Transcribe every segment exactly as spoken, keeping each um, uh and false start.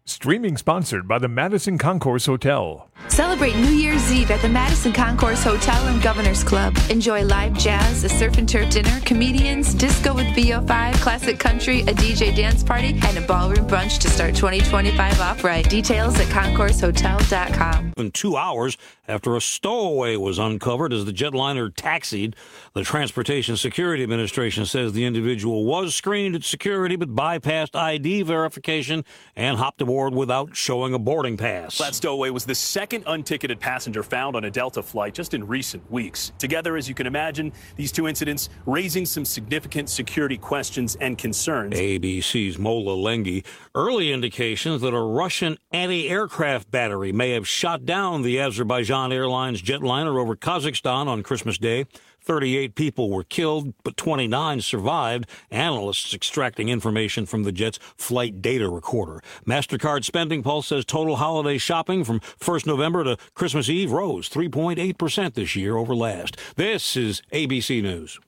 Streaming sponsored by the Madison Concourse Hotel. Celebrate New Year's Eve at the Madison Concourse Hotel and Governor's Club. Enjoy live jazz, a surf and turf dinner, comedians, disco with V O five, classic country, a D J dance party, and a ballroom brunch to start twenty twenty-five off right. Details at concourse hotel dot com. In two hours after a stowaway was uncovered as the jetliner taxied, the Transportation Security Administration says the individual was screened at security but bypassed I D verification and hopped aboard without showing a boarding pass. That stowaway was the second unticketed passenger found on a Delta flight just in recent weeks. Together, as you can imagine, these two incidents raising some significant security questions and concerns. A B C's Mola Lengi. Early indications that a Russian anti-aircraft battery may have shot down the Azerbaijan Airlines jetliner over Kazakhstan on Christmas Day. thirty-eight people were killed, but twenty-nine survived. Analysts extracting information from the jet's flight data recorder. MasterCard Spending Pulse says total holiday shopping from first November to Christmas Eve rose three point eight percent this year over last. This is A B C News.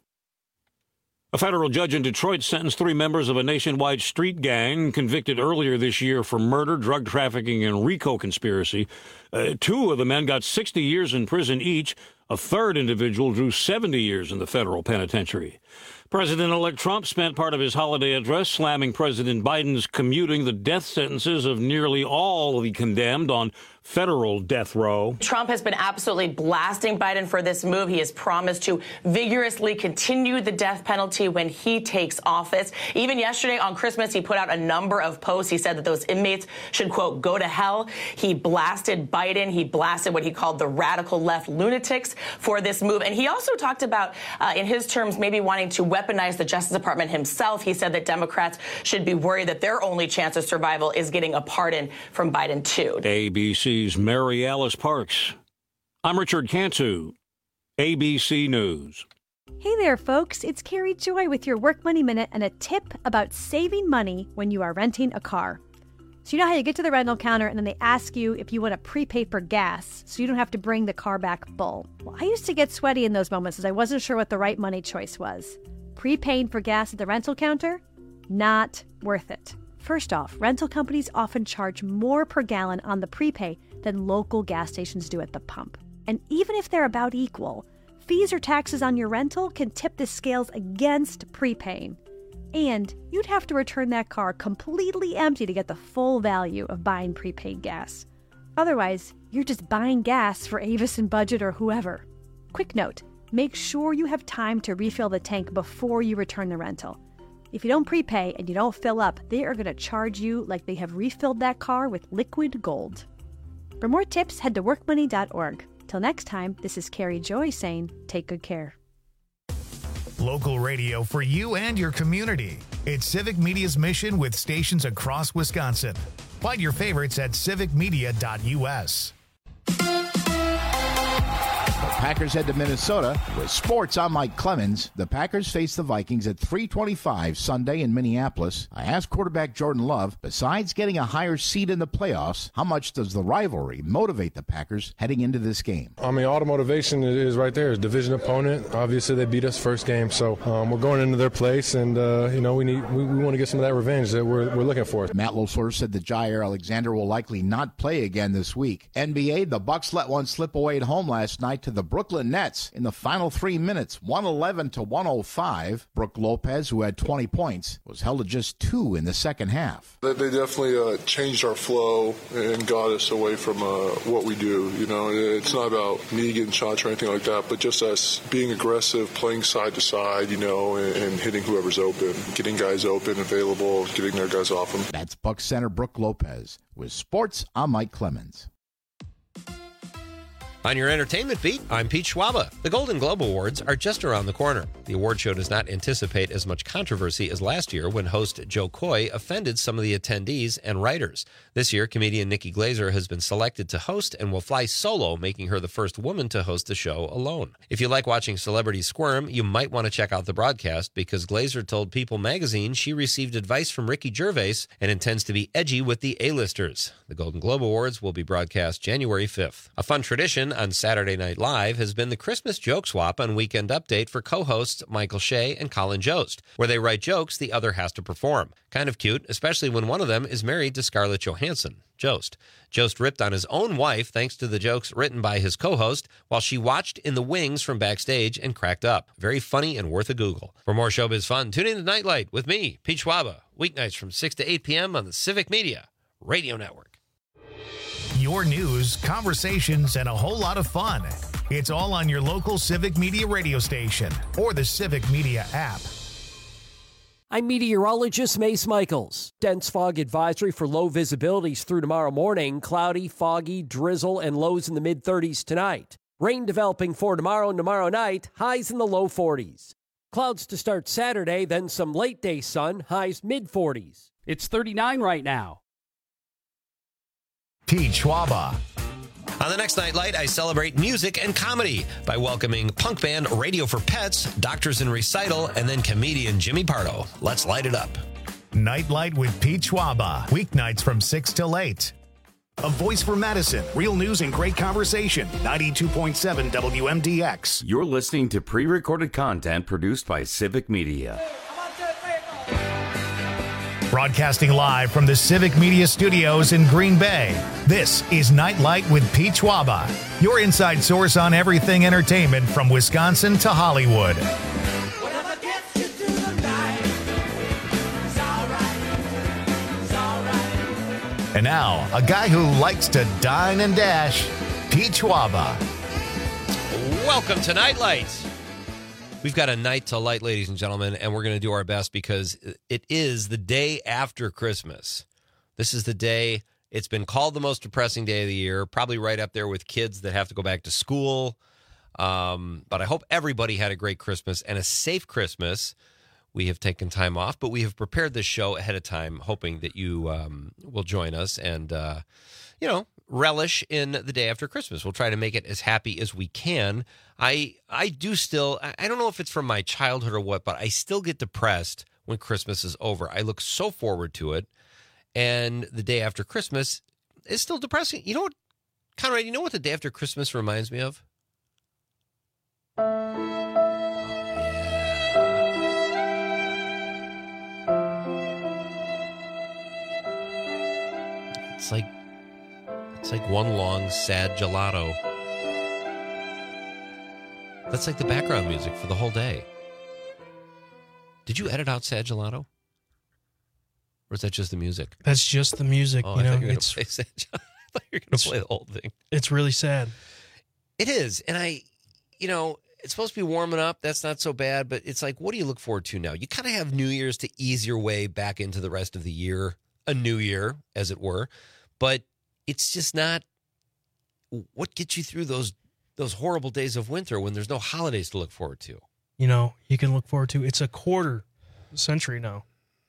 A federal judge in Detroit sentenced three members of a nationwide street gang convicted earlier this year for murder, drug trafficking, and RICO conspiracy. Uh, two of the men got sixty years in prison each. A third individual drew seventy years in the federal penitentiary. President-elect Trump spent part of his holiday address slamming President Biden's commuting the death sentences of nearly all the condemned on federal death row. Trump has been absolutely blasting Biden for this move. He has promised to vigorously continue the death penalty when he takes office. Even yesterday on Christmas, he put out a number of posts. He said that those inmates should, quote, go to hell. He blasted Biden. He blasted what he called the radical left lunatics for this move. And he also talked about, uh, in his terms, maybe wanting to weaponize the Justice Department himself. He said that Democrats should be worried that their only chance of survival is getting a pardon from Biden, too. A B C Mary Alice Parks. I'm Richard Cantu, A B C News. Hey there, folks. It's Carrie Joy with your Work Money Minute and a tip about saving money when you are renting a car. So you know how you get to the rental counter and then they ask you if you want to prepay for gas so you don't have to bring the car back full. Well, I used to get sweaty in those moments as I wasn't sure what the right money choice was. Prepaying for gas at the rental counter? Not worth it. First off, rental companies often charge more per gallon on the prepay than local gas stations do at the pump. And even if they're about equal, fees or taxes on your rental can tip the scales against prepaying. And you'd have to return that car completely empty to get the full value of buying prepaid gas. Otherwise, you're just buying gas for Avis and Budget or whoever. Quick note, make sure you have time to refill the tank before you return the rental. If you don't prepay and you don't fill up, they are going to charge you like they have refilled that car with liquid gold. For more tips, head to work money dot org. Till next time, this is Carrie Joy saying, take good care. Local radio for you and your community. It's Civic Media's mission with stations across Wisconsin. Find your favorites at civic media dot u s. Packers head to Minnesota with sports. I'm Mike Clemens. The Packers face the Vikings at three twenty-five Sunday in Minneapolis. I asked quarterback Jordan Love, besides getting a higher seed in the playoffs, how much does the rivalry motivate the Packers heading into this game? I mean, all the motivation is right there. It's a division opponent. Obviously, they beat us first game, so um, we're going into their place, and uh, you know we need we, we want to get some of that revenge that we're we're looking for. Matt LaFleur said that Jair Alexander will likely not play again this week. N B A, the Bucks let one slip away at home last night to the Brooklyn Nets in the final three minutes, one eleven to one oh five. Brook Lopez, who had twenty points, was held to just two in the second half. They definitely uh, changed our flow and got us away from uh, what we do. You know, it's not about me getting shots or anything like that, but just us being aggressive, playing side to side, you know, and, and hitting whoever's open, getting guys open, available, getting their guys off them. That's Bucks center Brook Lopez. With sports, I'm Mike Clemens. On your entertainment beat, I'm Pete Schwaba. The Golden Globe Awards are just around the corner. The award show does not anticipate as much controversy as last year when host Joe Coy offended some of the attendees and writers. This year, comedian Nikki Glaser has been selected to host and will fly solo, making her the first woman to host the show alone. If you like watching celebrities squirm, you might want to check out the broadcast because Glaser told People magazine she received advice from Ricky Gervais and intends to be edgy with the A-listers. The Golden Globe Awards will be broadcast January fifth. A fun tradition tradition on Saturday Night Live has been the Christmas joke swap on Weekend Update for co-hosts Michael Shea and Colin Jost, where they write jokes the other has to perform. Kind of cute, especially when one of them is married to Scarlett Johansson, Jost. Jost ripped on his own wife thanks to the jokes written by his co-host while she watched in the wings from backstage and cracked up. Very funny and worth a Google. For more showbiz fun, tune in to Nightlight with me, Pete Schwaba, weeknights from six to eight p.m. on the Civic Media Radio Network. Your news, conversations, and a whole lot of fun. It's all on your local Civic Media radio station or the Civic Media app. I'm meteorologist Mace Michaels. Dense fog advisory for low visibilities through tomorrow morning. Cloudy, foggy, drizzle, and lows in the mid-thirties tonight. Rain developing for tomorrow and tomorrow night. Highs in the low forties. Clouds to start Saturday, then some late-day sun. Highs mid-forties. It's thirty-nine right now. Pete Schwaba. On the next Nightlight, I celebrate music and comedy by welcoming punk band Radio for Pets, Doctors in Recital, and then comedian Jimmy Pardo. Let's light it up. Nightlight with Pete Schwaba. Weeknights from six till eight. A voice for Madison. Real news and great conversation. ninety-two point seven W M D X. You're listening to pre-recorded content produced by Civic Media. Broadcasting live from the Civic Media Studios in Green Bay, this is Nightlight with Pete Schwaba, your inside source on everything entertainment from Wisconsin to Hollywood. And now, a guy who likes to dine and dash, Pete Schwaba. Welcome to Nightlight. We've got a night to light, ladies and gentlemen, and we're going to do our best because it is the day after Christmas. This is the day, it's been called the most depressing day of the year, probably right up there with kids that have to go back to school. Um, but I hope everybody had a great Christmas and a safe Christmas. We have taken time off, but we have prepared this show ahead of time, hoping that you um, will join us and, uh, you know, relish in the day after Christmas. We'll try to make it as happy as we can. I I do still, I don't know if it's from my childhood or what, but I still get depressed when Christmas is over. I look so forward to it. And the day after Christmas is still depressing. You know what, Conrad, you know what the day after Christmas reminds me of? It's like It's like one long, sad gelato. That's like the background music for the whole day. Did you edit out sad gelato? Or is that just the music? That's just the music. Oh, you I know, thought you were it's, going to play sad gelato. I thought you were going to play the whole thing. It's really sad. It is. And I, you know, it's supposed to be warming up. That's not so bad. But it's like, what do you look forward to now? You kind of have New Year's to ease your way back into the rest of the year. A new year, as it were. But it's just not what gets you through those those horrible days of winter when there's no holidays to look forward to. You know, you can look forward to. It's a quarter century now.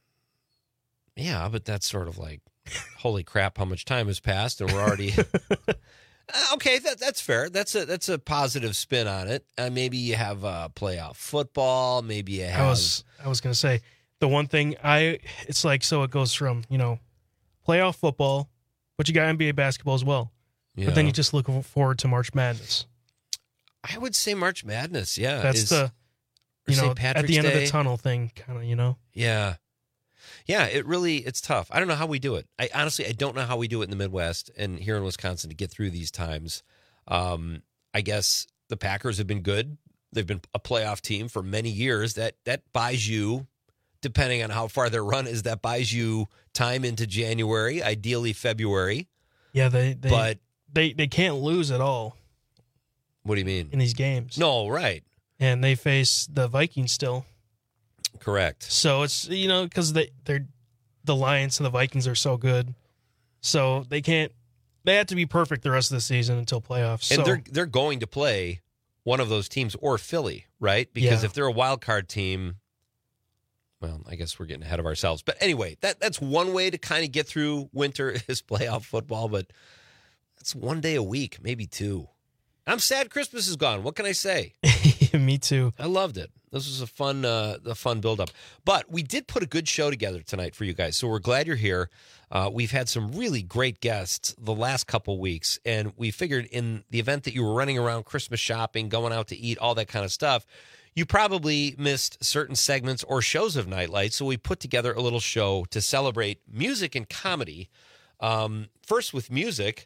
Yeah, but that's sort of like, holy crap, how much time has passed, and we're already okay. That that's fair. That's a that's a positive spin on it. Uh, maybe you have uh, playoff football. Maybe you have. I was I was gonna say the one thing I it's like so it goes from you know playoff football. But you got N B A basketball as well. Yeah. But then you just look forward to March Madness. I would say March Madness, yeah. That's is, the, you know, at the end Day. of the tunnel thing, kind of, you know? Yeah. Yeah, it really, it's tough. I don't know how we do it. I honestly, I don't know how we do it in the Midwest and here in Wisconsin to get through these times. Um, I guess the Packers have been good. They've been a playoff team for many years. That that buys you, depending on how far their run is, that buys you time into January, ideally February. Yeah, they they, but they they can't lose at all. What do you mean? In these games. No, right. And they face the Vikings still. Correct. So it's, you know, because they, they're the Lions and the Vikings are so good. So they can't, they have to be perfect the rest of the season until playoffs. And so. they're they're going to play one of those teams or Philly, right? Because yeah. if they're a wild card team, well, I guess we're getting ahead of ourselves. But anyway, that that's one way to kind of get through winter is playoff football, but that's one day a week, maybe two. I'm sad Christmas is gone. What can I say? Me too. I loved it. This was a fun, uh, a fun build-up. But we did put a good show together tonight for you guys, so we're glad you're here. Uh, we've had some really great guests the last couple weeks, and we figured in the event that you were running around Christmas shopping, going out to eat, all that kind of stuff, you probably missed certain segments or shows of Nightlight, so we put together a little show to celebrate music and comedy. Um, first with music,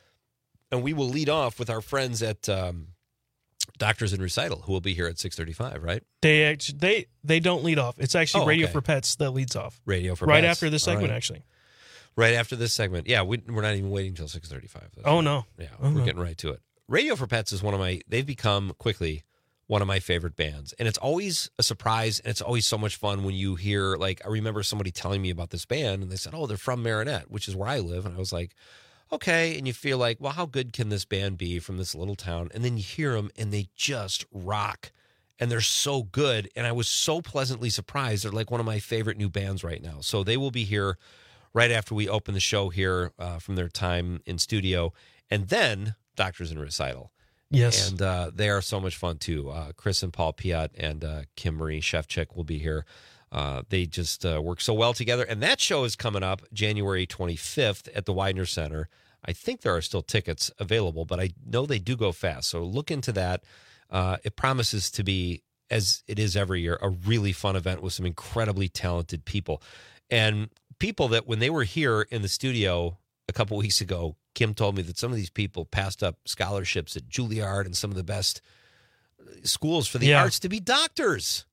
and we will lead off with our friends at um, Doctors in Recital, who will be here at six thirty-five, right? They actually, they they don't lead off. It's actually Oh, Radio okay. for Pets that leads off. Radio for right Pets. after this All segment, right. actually. Right after this segment. Yeah, we, we're not even waiting until six thirty-five. Oh, no. Yeah, Oh, we're no. getting right to it. Radio for Pets is one of my, they've become quickly one of my favorite bands. And it's always a surprise, and it's always so much fun when you hear, like, I remember somebody telling me about this band, and they said, oh, they're from Marinette, which is where I live. And I was like, okay. And you feel like, well, how good can this band be from this little town? And then you hear them, and they just rock. And they're so good. And I was so pleasantly surprised. They're like one of my favorite new bands right now. So they will be here right after we open the show here uh, from their time in studio. And then Doctors in Recital. Yes. And uh, they are so much fun, too. Uh, Chris and Paul Piat and uh, Kim Marie Shevchik will be here. Uh, they just uh, work so well together. And that show is coming up January twenty-fifth at the Widener Center. I think there are still tickets available, but I know they do go fast. So look into that. Uh, it promises to be, as it is every year, a really fun event with some incredibly talented people. And people that when they were here in the studio a couple weeks ago, Kim told me that some of these people passed up scholarships at Juilliard and some of the best schools for the Yeah. arts to be doctors.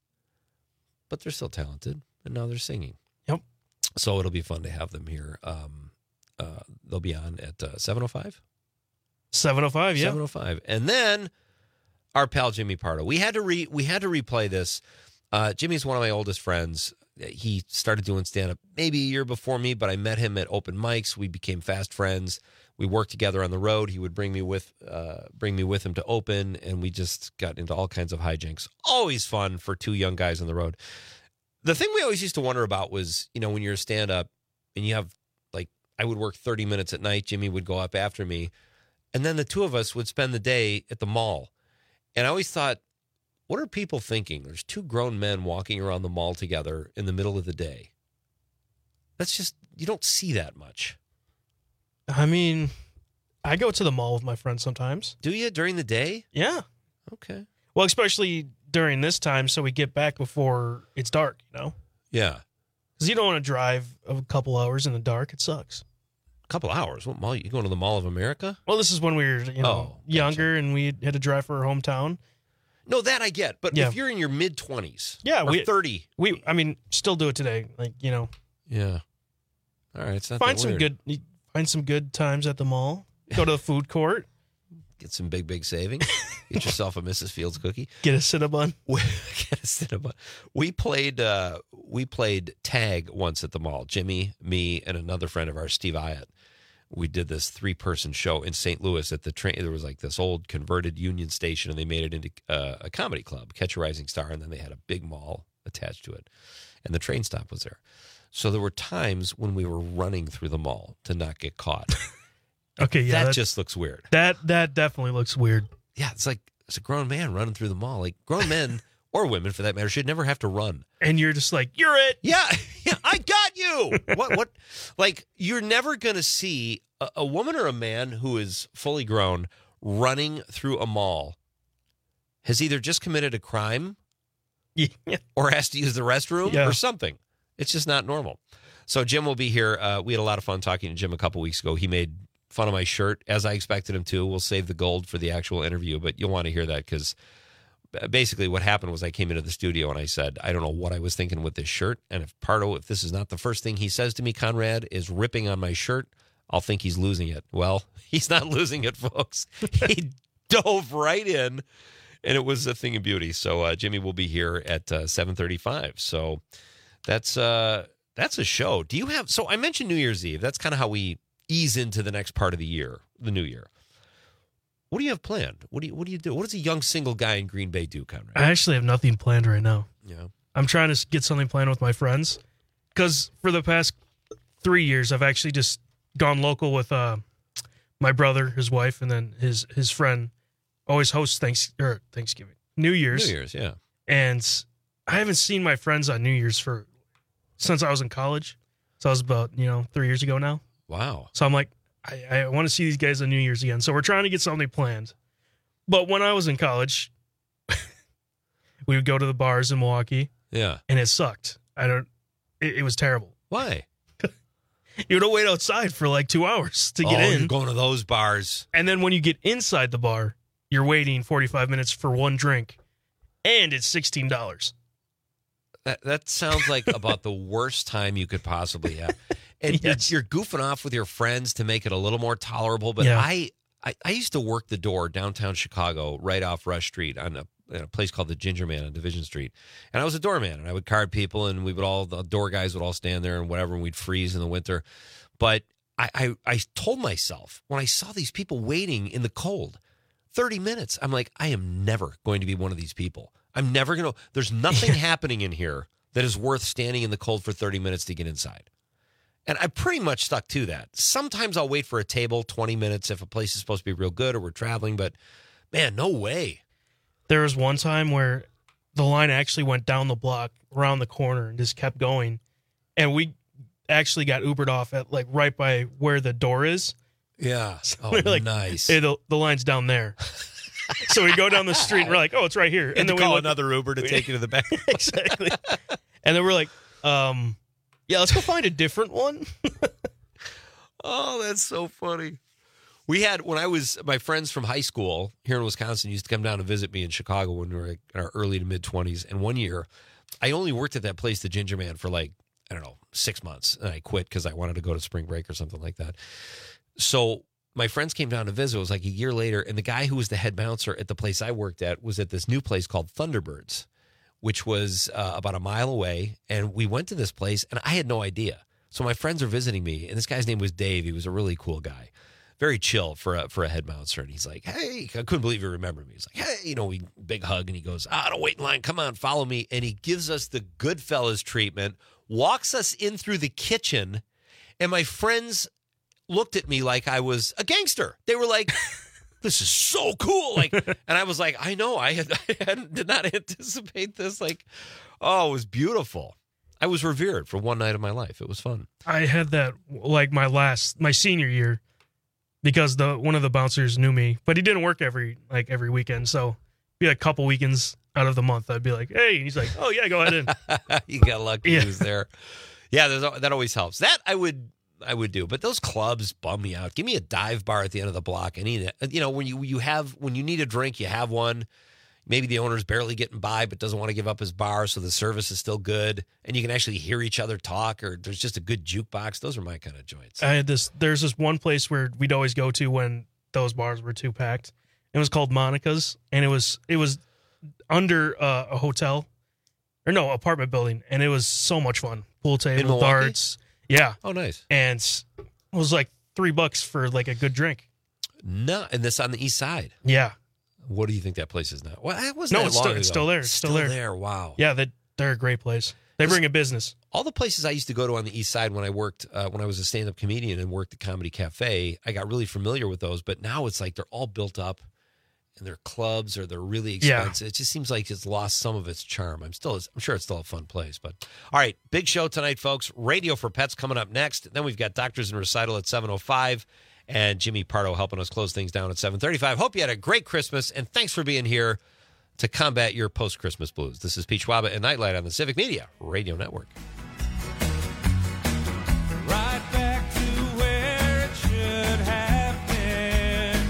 But they're still talented, and now they're singing. Yep. So it'll be fun to have them here. Um, uh, they'll be on at uh, seven oh five? seven oh five, yeah. seven oh five. And then our pal Jimmy Pardo. We had to re we had to replay this. Uh, Jimmy's one of my oldest friends. He started doing stand-up maybe a year before me, but I met him at open mics. We became fast friends. We worked together on the road. He would bring me with uh, bring me with him to open, and we just got into all kinds of hijinks. Always fun for two young guys on the road. The thing we always used to wonder about was, you know, when you're a stand-up and you have, like, I would work thirty minutes at night. Jimmy would go up after me, and then the two of us would spend the day at the mall. And I always thought, what are people thinking? There's two grown men walking around the mall together in the middle of the day. That's just, you don't see that much. I mean, I go to the mall with my friends sometimes. Do you during the day? Yeah. Okay. Well, especially during this time, so we get back before it's dark, you know? Yeah. Because you don't want to drive a couple hours in the dark. It sucks. A couple hours? What mall? You going to the Mall of America? Well, this is when we were, you know, Oh, gotcha. younger and we had to drive for our hometown. No, that I get. But Yeah. if you're in your mid-twenties Yeah, or we thirty. We, I mean, still do it today. Like, you know, Yeah. All right. It's not find that some weird. good, find some good times at the mall. Go to the food court. Get some big, big savings. Get yourself a Missus Fields cookie. Get a Cinnabon. Get a Cinnabon. We played uh, we played tag once at the mall. Jimmy, me, and another friend of ours, Steve Iott. We did this three-person show in Saint Louis at the train. There was like this old converted Union Station, and they made it into uh, a comedy club, Catch a Rising Star, and then they had a big mall attached to it, and the train stop was there. So there were times when we were running through the mall to not get caught. Okay, yeah, that just looks weird. That that definitely looks weird. Yeah, it's like it's a grown man running through the mall. Like grown men or women, for that matter, should never have to run. And you're just like, you're it. Yeah, yeah, I got you. What? What? Like you're never gonna see a, a woman or a man who is fully grown running through a mall has either just committed a crime, yeah. or has to use the restroom, Yeah. or something. It's just not normal. So Jim will be here. Uh, we had a lot of fun talking to Jim a couple weeks ago. He made fun of my shirt, as I expected him to. We'll save the gold for the actual interview, but you'll want to hear that because basically what happened was I came into the studio and I said, I don't know what I was thinking with this shirt. And if Pardo, if this is not the first thing he says to me, Conrad, is ripping on my shirt, I'll think he's losing it. Well, he's not losing it, folks. He dove right in, and it was a thing of beauty. So uh, Jimmy will be here at uh, seven thirty-five. So that's uh, that's a show. Do you have, so I mentioned New Year's Eve. That's kind of how we ease into the next part of the year, the new year. What do you have planned? What do you what do you do? What does a young single guy in Green Bay do, Conrad? I actually have nothing planned right now. Yeah. I'm trying to get something planned with my friends because for the past three years, I've actually just gone local with uh, my brother, his wife, and then his his friend. Always hosts thanks or Thanksgiving, New Year's. New Year's, yeah. And I haven't seen my friends on New Year's for since I was in college. So I was about, you know, three years ago now. Wow. So I'm like, I, I want to see these guys on New Year's again. So we're trying to get something planned. But when I was in college, we would go to the bars in Milwaukee. Yeah. And it sucked. I don't, it, it was terrible. Why? You would wait outside for like two hours to get oh, in. You're going to those bars. And then when you get inside the bar, you're waiting forty-five minutes for one drink. And it's sixteen dollars. That that sounds like about the worst time you could possibly have. And yes. You're goofing off with your friends to make it a little more tolerable. But yeah. I, I, I used to work the door downtown Chicago, right off Rush Street, on a, in a place called the Ginger Man on Division Street. And I was a doorman, and I would card people, and we would all, the door guys would all stand there and whatever, and we'd freeze in the winter. But I, I, I told myself, when I saw these people waiting in the cold, thirty minutes, I'm like, I am never going to be one of these people. I'm never going to, there's nothing happening in here that is worth standing in the cold for thirty minutes to get inside. And I pretty much stuck to that. Sometimes I'll wait for a table twenty minutes if a place is supposed to be real good or we're traveling, but man, no way. There was one time where the line actually went down the block, around the corner, and just kept going. And we actually got Ubered off at like right by where the door is. Yeah. So oh, like, nice. Hey, the, the line's down there. So we go down the street and we're like, oh, it's right here. And, and then we call look, another Uber to take you to the back. Exactly. And then we're like, um, yeah, let's go find a different one. Oh, that's so funny. We had, when I was, my friends from high school here in Wisconsin used to come down to visit me in Chicago when we were in our early to mid-twenties. And one year, I only worked at that place, the Ginger Man, for like, I don't know, six months. And I quit because I wanted to go to spring break or something like that. So my friends came down to visit. It was like a year later. And the guy who was the head bouncer at the place I worked at was at this new place called Thunderbirds, which was uh, about a mile away. And we went to this place, and I had no idea. So my friends are visiting me, and this guy's name was Dave. He was a really cool guy. Very chill for a, for a head bouncer. And he's like, hey, I couldn't believe he remembered me. He's like, hey, you know, we big hug. And he goes, ah, don't wait in line. Come on, follow me. And he gives us the Goodfellas treatment, walks us in through the kitchen. And my friends looked at me like I was a gangster. They were like, this is so cool. Like, and I was like, I know, I, had, I had, did not anticipate this. Like, oh, it was beautiful. I was revered for one night of my life. It was fun. I had that like my last, my senior year, because the one of the bouncers knew me, but he didn't work every like every weekend. So be a couple weekends out of the month, I'd be like, hey, and he's like, oh yeah, go ahead in. You got lucky. Yeah. He was there. Yeah, there's, that always helps. That I would. I would do, but those clubs bum me out. Give me a dive bar at the end of the block. I need it. You know, when you you have when you need a drink, you have one. Maybe the owner's barely getting by, but doesn't want to give up his bar, so the service is still good, and you can actually hear each other talk. Or there's just a good jukebox. Those are my kind of joints. I had this. There's this one place where we'd always go to when those bars were too packed. It was called Monica's, and it was it was under uh, a hotel, or no apartment building, and it was so much fun. Pool table, darts. Yeah. Oh, nice. And it was like three bucks for like a good drink. No, and this on the east side. Yeah. What do you think that place is now? Well, it wasn't no, that it's, long still, ago. it's still there. It's still, still there. there. Wow. Yeah, they, they're a great place. They bring a business. All the places I used to go to on the east side when I worked, uh, when I was a stand-up comedian and worked at Comedy Cafe, I got really familiar with those. But now it's like they're all built up, and they're clubs or they're really expensive. Yeah. It just seems like it's lost some of its charm. I'm still, I'm sure it's still a fun place. But all right, big show tonight, folks. Radio for Pets coming up next. Then we've got Doctors in Recital at seven oh five, and Jimmy Pardo helping us close things down at seven thirty-five. Hope you had a great Christmas, and thanks for being here to combat your post-Christmas blues. This is Pete Schwaba and Nightlight on the Civic Media Radio Network. Right back to where it should have been.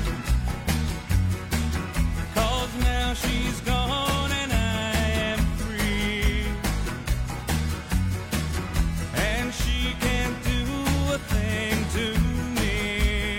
'Cause now she's gone and I am free. And she can't do a thing to me.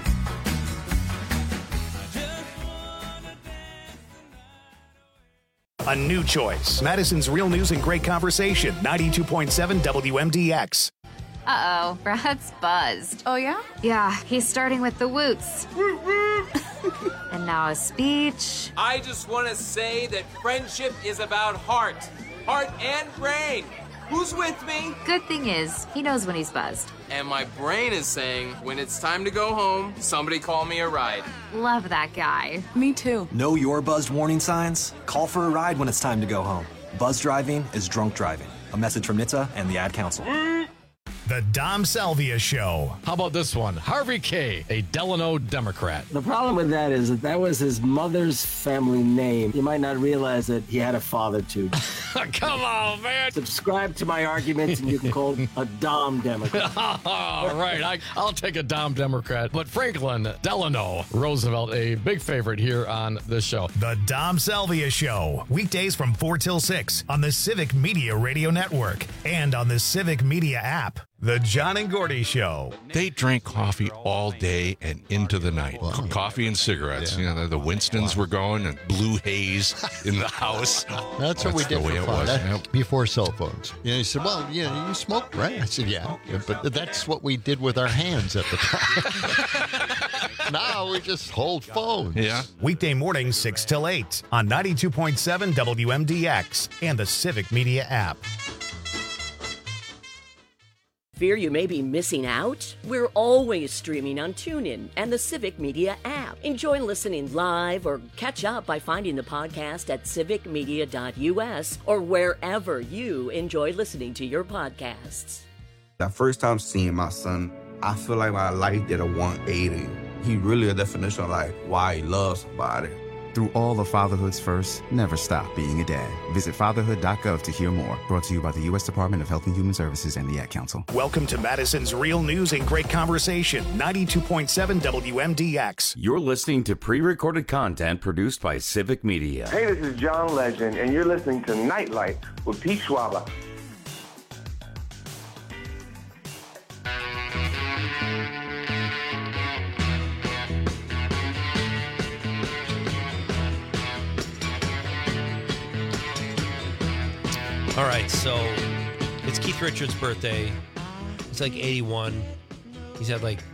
I just wanna dance the night away. A new choice. Madison's Real News and Great Conversation. ninety-two point seven W M D X. Uh-oh, Brad's buzzed. Oh, yeah? Yeah, he's starting with the woots. And now a speech. I just want to say that friendship is about heart. Heart and brain. Who's with me? Good thing is, he knows when he's buzzed. And my brain is saying, when it's time to go home, somebody call me a ride. Love that guy. Me too. Know your buzzed warning signs? Call for a ride when it's time to go home. Buzz driving is drunk driving. A message from N H T S A and the Ad Council. The Dom Salvia Show. How about this one? Harvey K., a Delano Democrat. The problem with that is that that was his mother's family name. You might not realize that he had a father, too. Come on, man. Subscribe to my arguments, and you can call him a Dom Democrat. All right, I, I'll take a Dom Democrat. But Franklin Delano Roosevelt, a big favorite here on this show. The Dom Salvia Show. Weekdays from four till six on the Civic Media Radio Network and on the Civic Media app. The John and Gordy Show. They drank coffee all day and into the night. Co- coffee and cigarettes. Yeah. You know, the Winstons were going and blue haze in the house. That's, That's what we did the way for it fun. was. That, Yep. Before cell phones. You know, he said, well, you know, you smoked, right? I said, yeah. yeah but that's what we did with our hands at the time. Now we just hold phones. Yeah. Weekday mornings, six till eight on ninety-two point seven W M D X and the Civic Media app. Fear you may be missing out? We're always streaming on TuneIn and the Civic Media app. Enjoy listening live or catch up by finding the podcast at civic media dot U S or wherever you enjoy listening to your podcasts. That first time seeing my son, I feel like my life did a one eighty. He really a definition of like why he loves somebody. Through all of fatherhood's first, never stop being a dad. Visit fatherhood dot gov to hear more. Brought to you by the U S Department of Health and Human Services and the Ad Council. Welcome to Madison's Real News and Great Conversation, ninety-two point seven W M D X. You're listening to pre-recorded content produced by Civic Media. Hey, this is John Legend, and you're listening to Nightlight with Pete Schwaber. All right, so it's Keith Richards' birthday. He's like eighty-one. He's had like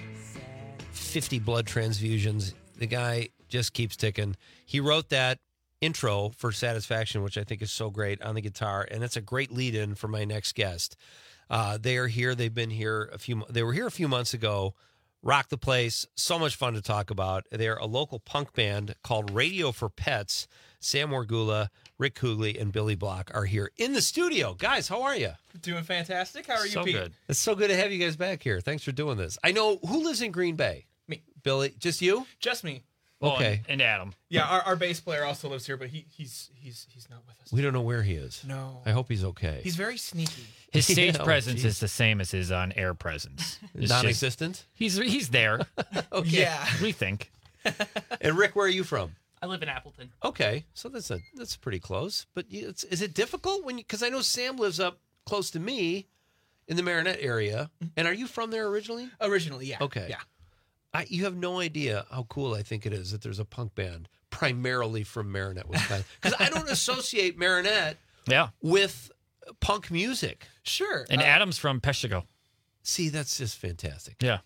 fifty blood transfusions. The guy just keeps ticking. He wrote that intro for Satisfaction, which I think is so great, on the guitar, and it's a great lead-in for my next guest. Uh, they are here. They've been here a few. They were here a few months ago. Rock the place. So much fun to talk about. They're a local punk band called Radio for Pets. Sam Morgula, Rick Kugley, and Billy Block are here in the studio. Guys, how are you? Doing fantastic. How are so you, Pete? Good. It's so good to have you guys back here. Thanks for doing this. I know, who lives in Green Bay? Me. Billy, just you? Just me. Okay. Oh, and, and Adam. Yeah, our, our bass player also lives here, but he he's he's he's not with us. We don't know where he is. No. I hope he's okay. He's very sneaky. His stage Yeah, oh, presence geez. is the same as his on-air presence. It's Non-existent? just- he's he's there. Okay. Yeah. We think. And Rick, where are you from? I live in Appleton. Okay, so that's a that's pretty close. But you- it's, is it difficult when you? Because I know Sam lives up close to me, in the Marinette area. And are you from there originally? Originally, yeah. Okay. Yeah. I, you have no idea how cool I think it is that there's a punk band primarily from Marinette, Wisconsin. Because I don't associate Marinette Yeah. with punk music. Sure. And Uh, Adam's from Peshtigo. See, that's just fantastic. Yeah.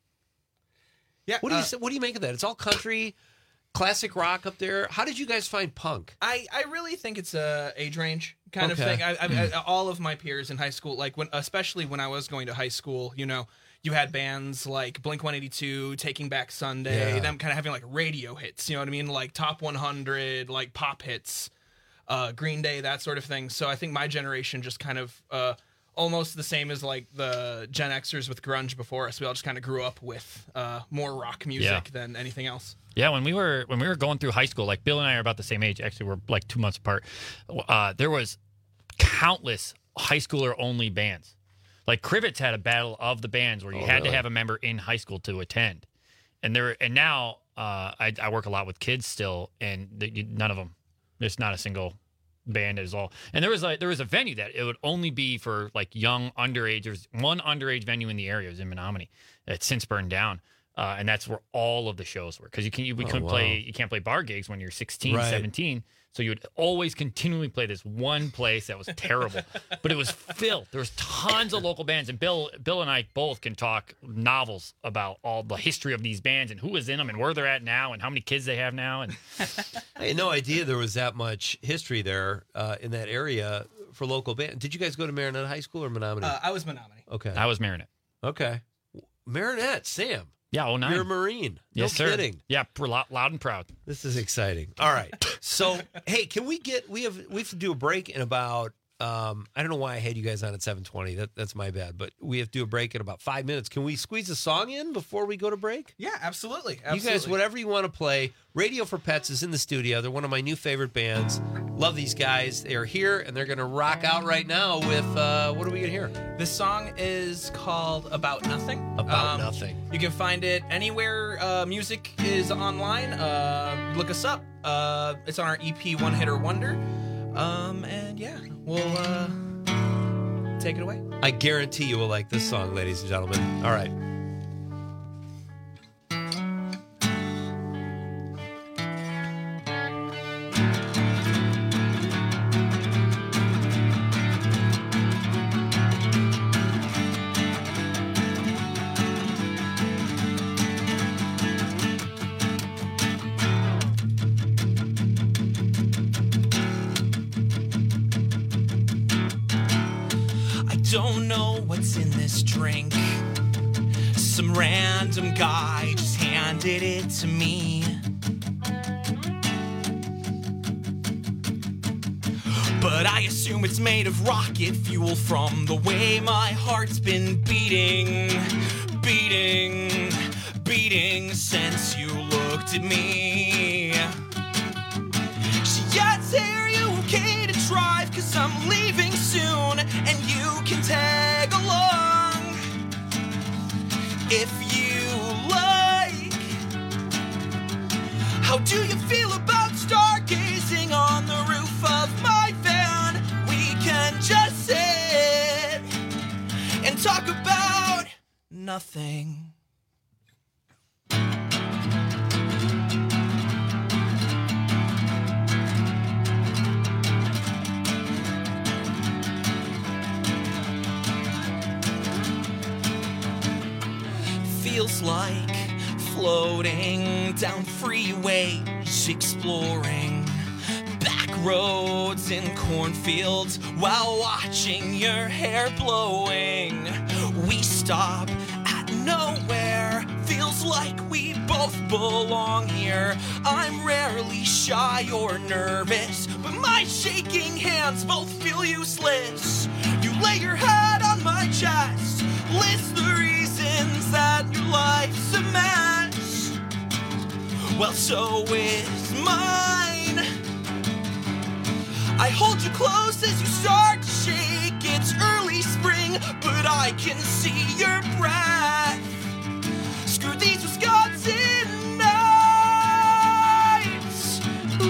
Yeah. What do you uh, say, what do you make of that? It's all country, classic rock up there. How did you guys find punk? I, I really think it's a age range kind Okay. of thing. I, I, I, all of my peers in high school, like when, especially when I was going to high school, you know, you had bands like Blink one eighty-two, Taking Back Sunday, Yeah. them kind of having like radio hits, you know what I mean? Like top one hundred, like pop hits, uh, Green Day, that sort of thing. So I think my generation just kind of uh, almost the same as like the Gen Xers with grunge before us. We all just kind of grew up with uh, more rock music Yeah. than anything else. Yeah, when we were when we were going through high school, like Bill and I are about the same age. Actually, we're like two months apart. Uh, there was countless high schooler only bands. Like Crivets had a battle of the bands where you Oh, had really? to have a member in high school to attend. And there and now uh, I, I work a lot with kids still, and the, you, none of them. There's not a single band is all. And there was like there was a venue that it would only be for like young underage. There's one underage venue in the area. It was in Menominee. It's since burned down. Uh, and that's where all of the shows were, because you can you, we Oh, couldn't wow. play you can't play bar gigs when you're sixteen, Right. seventeen. So you would always continually play this one place that was terrible, but it was filled. There was tons of local bands, and Bill Bill and I both can talk novels about all the history of these bands and who was in them and where they're at now and how many kids they have now. And I had no idea there was that much history there uh, in that area for local band. Did you guys go to Marinette High School or Menominee? Uh, I was Menominee. Okay. I was Marinette. Okay. Marinette, Sam. Yeah, oh nine. You're a Marine. No Yes, sir. kidding. Yeah, pr- loud, loud and proud. This is exciting. All right. So, hey, can we get we have we have to do a break in about um I don't know why I had you guys on at seven twenty. That that's my bad. But we have to do a break in about five minutes. Can we squeeze a song in before we go to break? Yeah, absolutely. absolutely. You guys, whatever you want to play. Radio for Pets is in the studio. They're one of my new favorite bands. Love these guys. They are here, and they're going to rock out right now with, uh, what are we going to hear? This song is called About Nothing. About Nothing. You can find it anywhere uh, music is online. Uh, look us up. Uh, it's on our E P One Hitter Wonder. Um, and yeah, we'll uh, take it away. I guarantee you will like this song, ladies and gentlemen. All right. Don't know what's in this drink. Some random guy just handed it to me. But I assume it's made of rocket fuel from the way my heart's been beating, beating, beating since you looked at me. She asks, hey, are you okay to drive? Cause I'm leaving soon and you can tag along if you like. How do you feel about stargazing on the roof of my van? We can just sit and talk about nothing. Feels like floating down freeways, exploring back roads in cornfields while watching your hair blowing. We stop at nowhere, feels like we both belong here. I'm rarely shy or nervous, but my shaking hands both feel useless. You lay your head on my chest, list the reasons that your life's a mess. Well, so is mine. I hold you close as you start to shake. It's early spring, but I can see your breath. Screw these Wisconsin nights.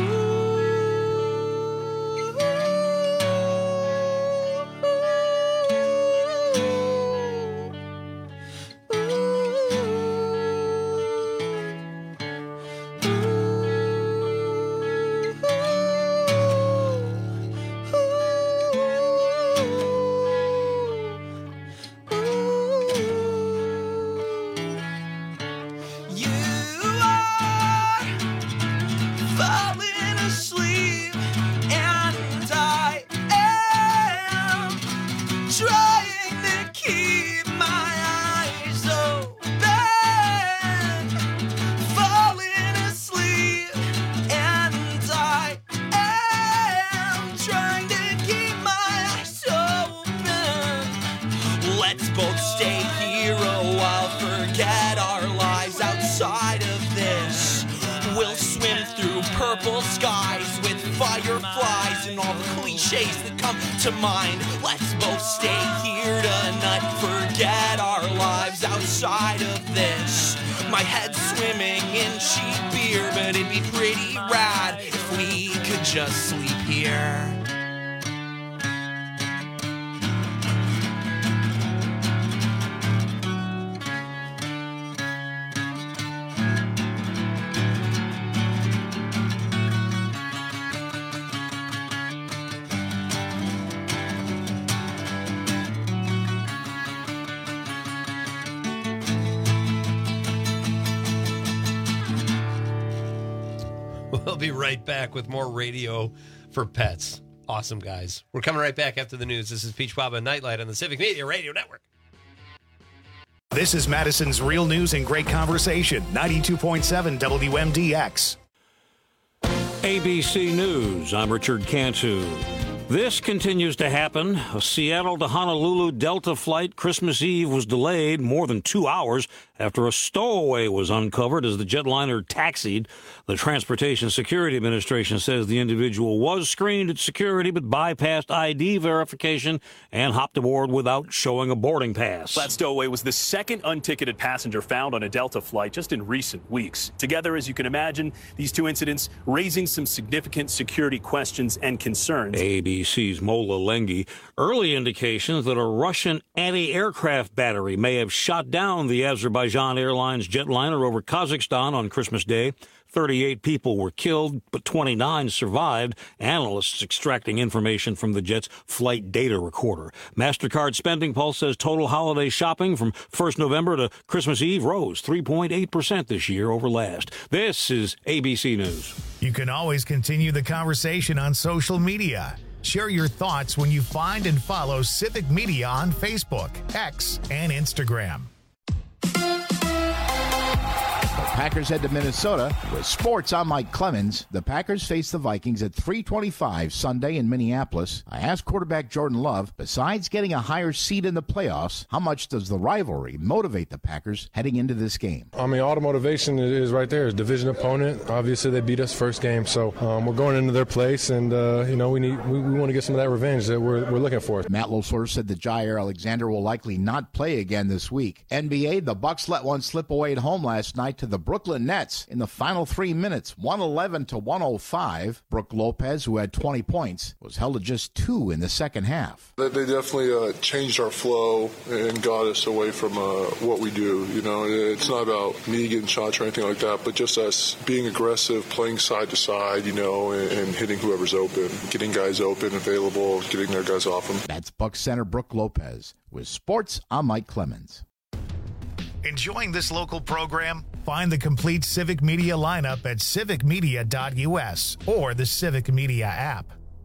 Purple skies with fireflies and all the cliches that come to mind. Let's both stay here tonight, forget our lives outside of this. My head's swimming in cheap beer, but it'd be pretty rad if we could just sleep here. We'll be right back with more Radio for Pets Awesome, guys. We're coming right back after the news. This is Peach Waba Nightlight on the Civic Media Radio Network. This is Madison's Real News and Great Conversation, ninety-two point seven W M D X. A B C News, I'm Richard Cantu. This continues to happen. A Seattle to Honolulu Delta flight Christmas Eve was delayed more than two hours after a stowaway was uncovered as the jetliner taxied. The Transportation Security Administration says the individual was screened at security but bypassed I D verification and hopped aboard without showing a boarding pass. That stowaway was the second unticketed passenger found on a Delta flight just in recent weeks. Together, as you can imagine, these two incidents raising some significant security questions and concerns. A B C's Mola Lengi. Early indications that a Russian anti-aircraft battery may have shot down the Azerbaijan Airlines jetliner over Kazakhstan on Christmas Day. thirty-eight people were killed, but twenty-nine survived. Analysts extracting information from the jet's flight data recorder. MasterCard Spending Pulse says total holiday shopping from first November to Christmas Eve rose three point eight percent this year over last. This is A B C News. You can always continue the conversation on social media. Share your thoughts when you find and follow Civic Media on Facebook, X, and Instagram. Packers head to Minnesota with sports. I'm Mike Clemens. The Packers face the Vikings at three twenty-five Sunday in Minneapolis. I asked quarterback Jordan Love, besides getting a higher seed in the playoffs, how much does the rivalry motivate the Packers heading into this game? I mean, all the motivation is right there. It's a division opponent. Obviously, they beat us first game, so um, we're going into their place, and uh, you know we need we, we want to get some of that revenge that we're we're looking for. Matt LaFleur said that Jair Alexander will likely not play again this week. N B A, the Bucks let one slip away at home last night to the Brooklyn Nets in the final three minutes, one eleven to one oh five. Brook Lopez, who had twenty points, was held to just two in the second half. They definitely uh, changed our flow and got us away from uh, what we do. You know, it's not about me getting shots or anything like that, but just us being aggressive, playing side to side, you know, and, and hitting whoever's open, getting guys open, available, getting their guys off them. That's Bucks center Brook Lopez. With sports, I'm Mike Clemens. Enjoying this local program? Find the complete Civic Media lineup at civic media dot U S or the Civic Media app.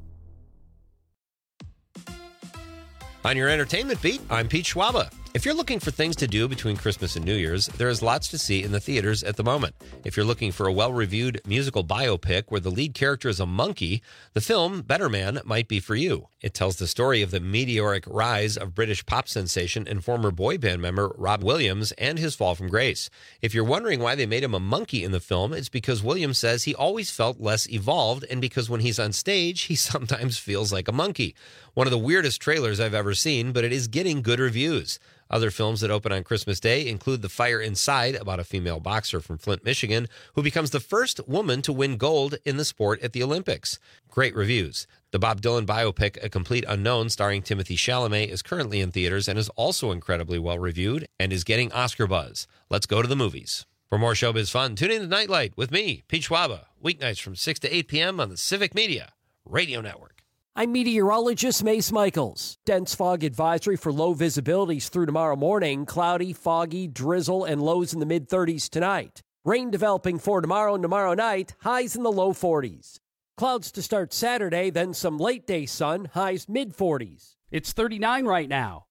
On your entertainment beat, I'm Pete Schwaba. If you're looking for things to do between Christmas and New Year's, there is lots to see in the theaters at the moment. If you're looking for a well-reviewed musical biopic where the lead character is a monkey, the film Better Man might be for you. It tells the story of the meteoric rise of British pop sensation and former boy band member Rob Williams and his fall from grace. If you're wondering why they made him a monkey in the film, it's because Williams says he always felt less evolved and because when he's on stage, he sometimes feels like a monkey. One of the weirdest trailers I've ever seen, but it is getting good reviews. Other films that open on Christmas Day include The Fire Inside, about a female boxer from Flint, Michigan, who becomes the first woman to win gold in the sport at the Olympics. Great reviews. The Bob Dylan biopic, A Complete Unknown, starring Timothée Chalamet, is currently in theaters and is also incredibly well-reviewed and is getting Oscar buzz. Let's go to the movies. For more showbiz fun, tune in to Nightlight with me, Pete Schwaba, weeknights from six to eight p.m. on the Civic Media Radio Network. I'm meteorologist Mace Michaels. Dense fog advisory for low visibilities through tomorrow morning. Cloudy, foggy, drizzle, and lows in the mid thirties tonight. Rain developing for tomorrow and tomorrow night. Highs in the low forties. Clouds to start Saturday, then some late day sun. Highs mid forties. It's thirty-nine right now.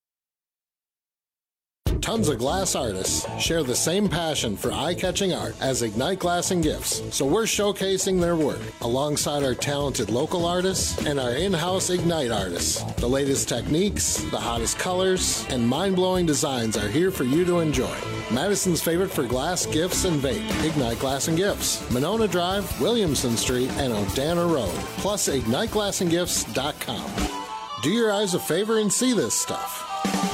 Tons of glass artists share the same passion for eye-catching art as Ignite Glass and Gifts, so we're showcasing their work alongside our talented local artists and our in-house Ignite artists. The latest techniques, the hottest colors, and mind-blowing designs are here for you to enjoy. Madison's favorite for glass, gifts, and vape, Ignite Glass and Gifts, Monona Drive, Williamson Street, and O'Dana Road, plus ignite glass and gifts dot com. Do your eyes a favor and see this stuff.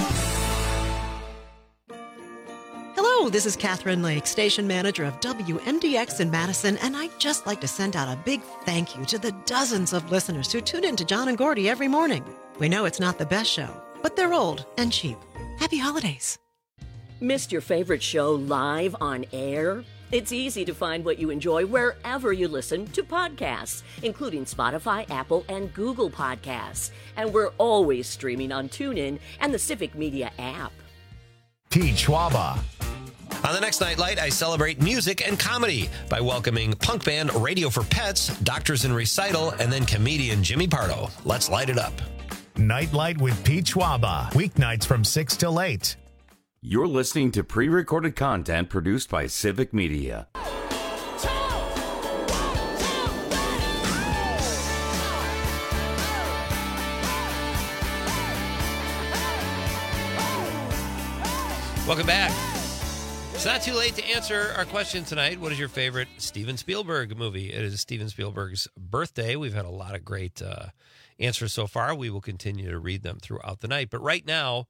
Hello, this is Catherine Lake, station manager of W M D X in Madison, and I'd just like to send out a big thank you to the dozens of listeners who tune in to John and Gordy every morning. We know it's not the best show, but they're old and cheap. Happy holidays. Missed your favorite show live on air? It's easy to find what you enjoy wherever you listen to podcasts, including Spotify, Apple, and Google Podcasts. And we're always streaming on TuneIn and the Civic Media app. Pete Schwaba. On the next Nightlight, I celebrate music and comedy by welcoming punk band Radio for Pets, Doctors in Recital, and then comedian Jimmy Pardo. Let's light it up. Nightlight with Pete Schwaba. Weeknights from six till eight. You're listening to pre-recorded content produced by Civic Media. Welcome back. It's not too late to answer our question tonight. What is your favorite Steven Spielberg movie? It is Steven Spielberg's birthday. We've had a lot of great uh, answers so far. We will continue to read them throughout the night. But right now,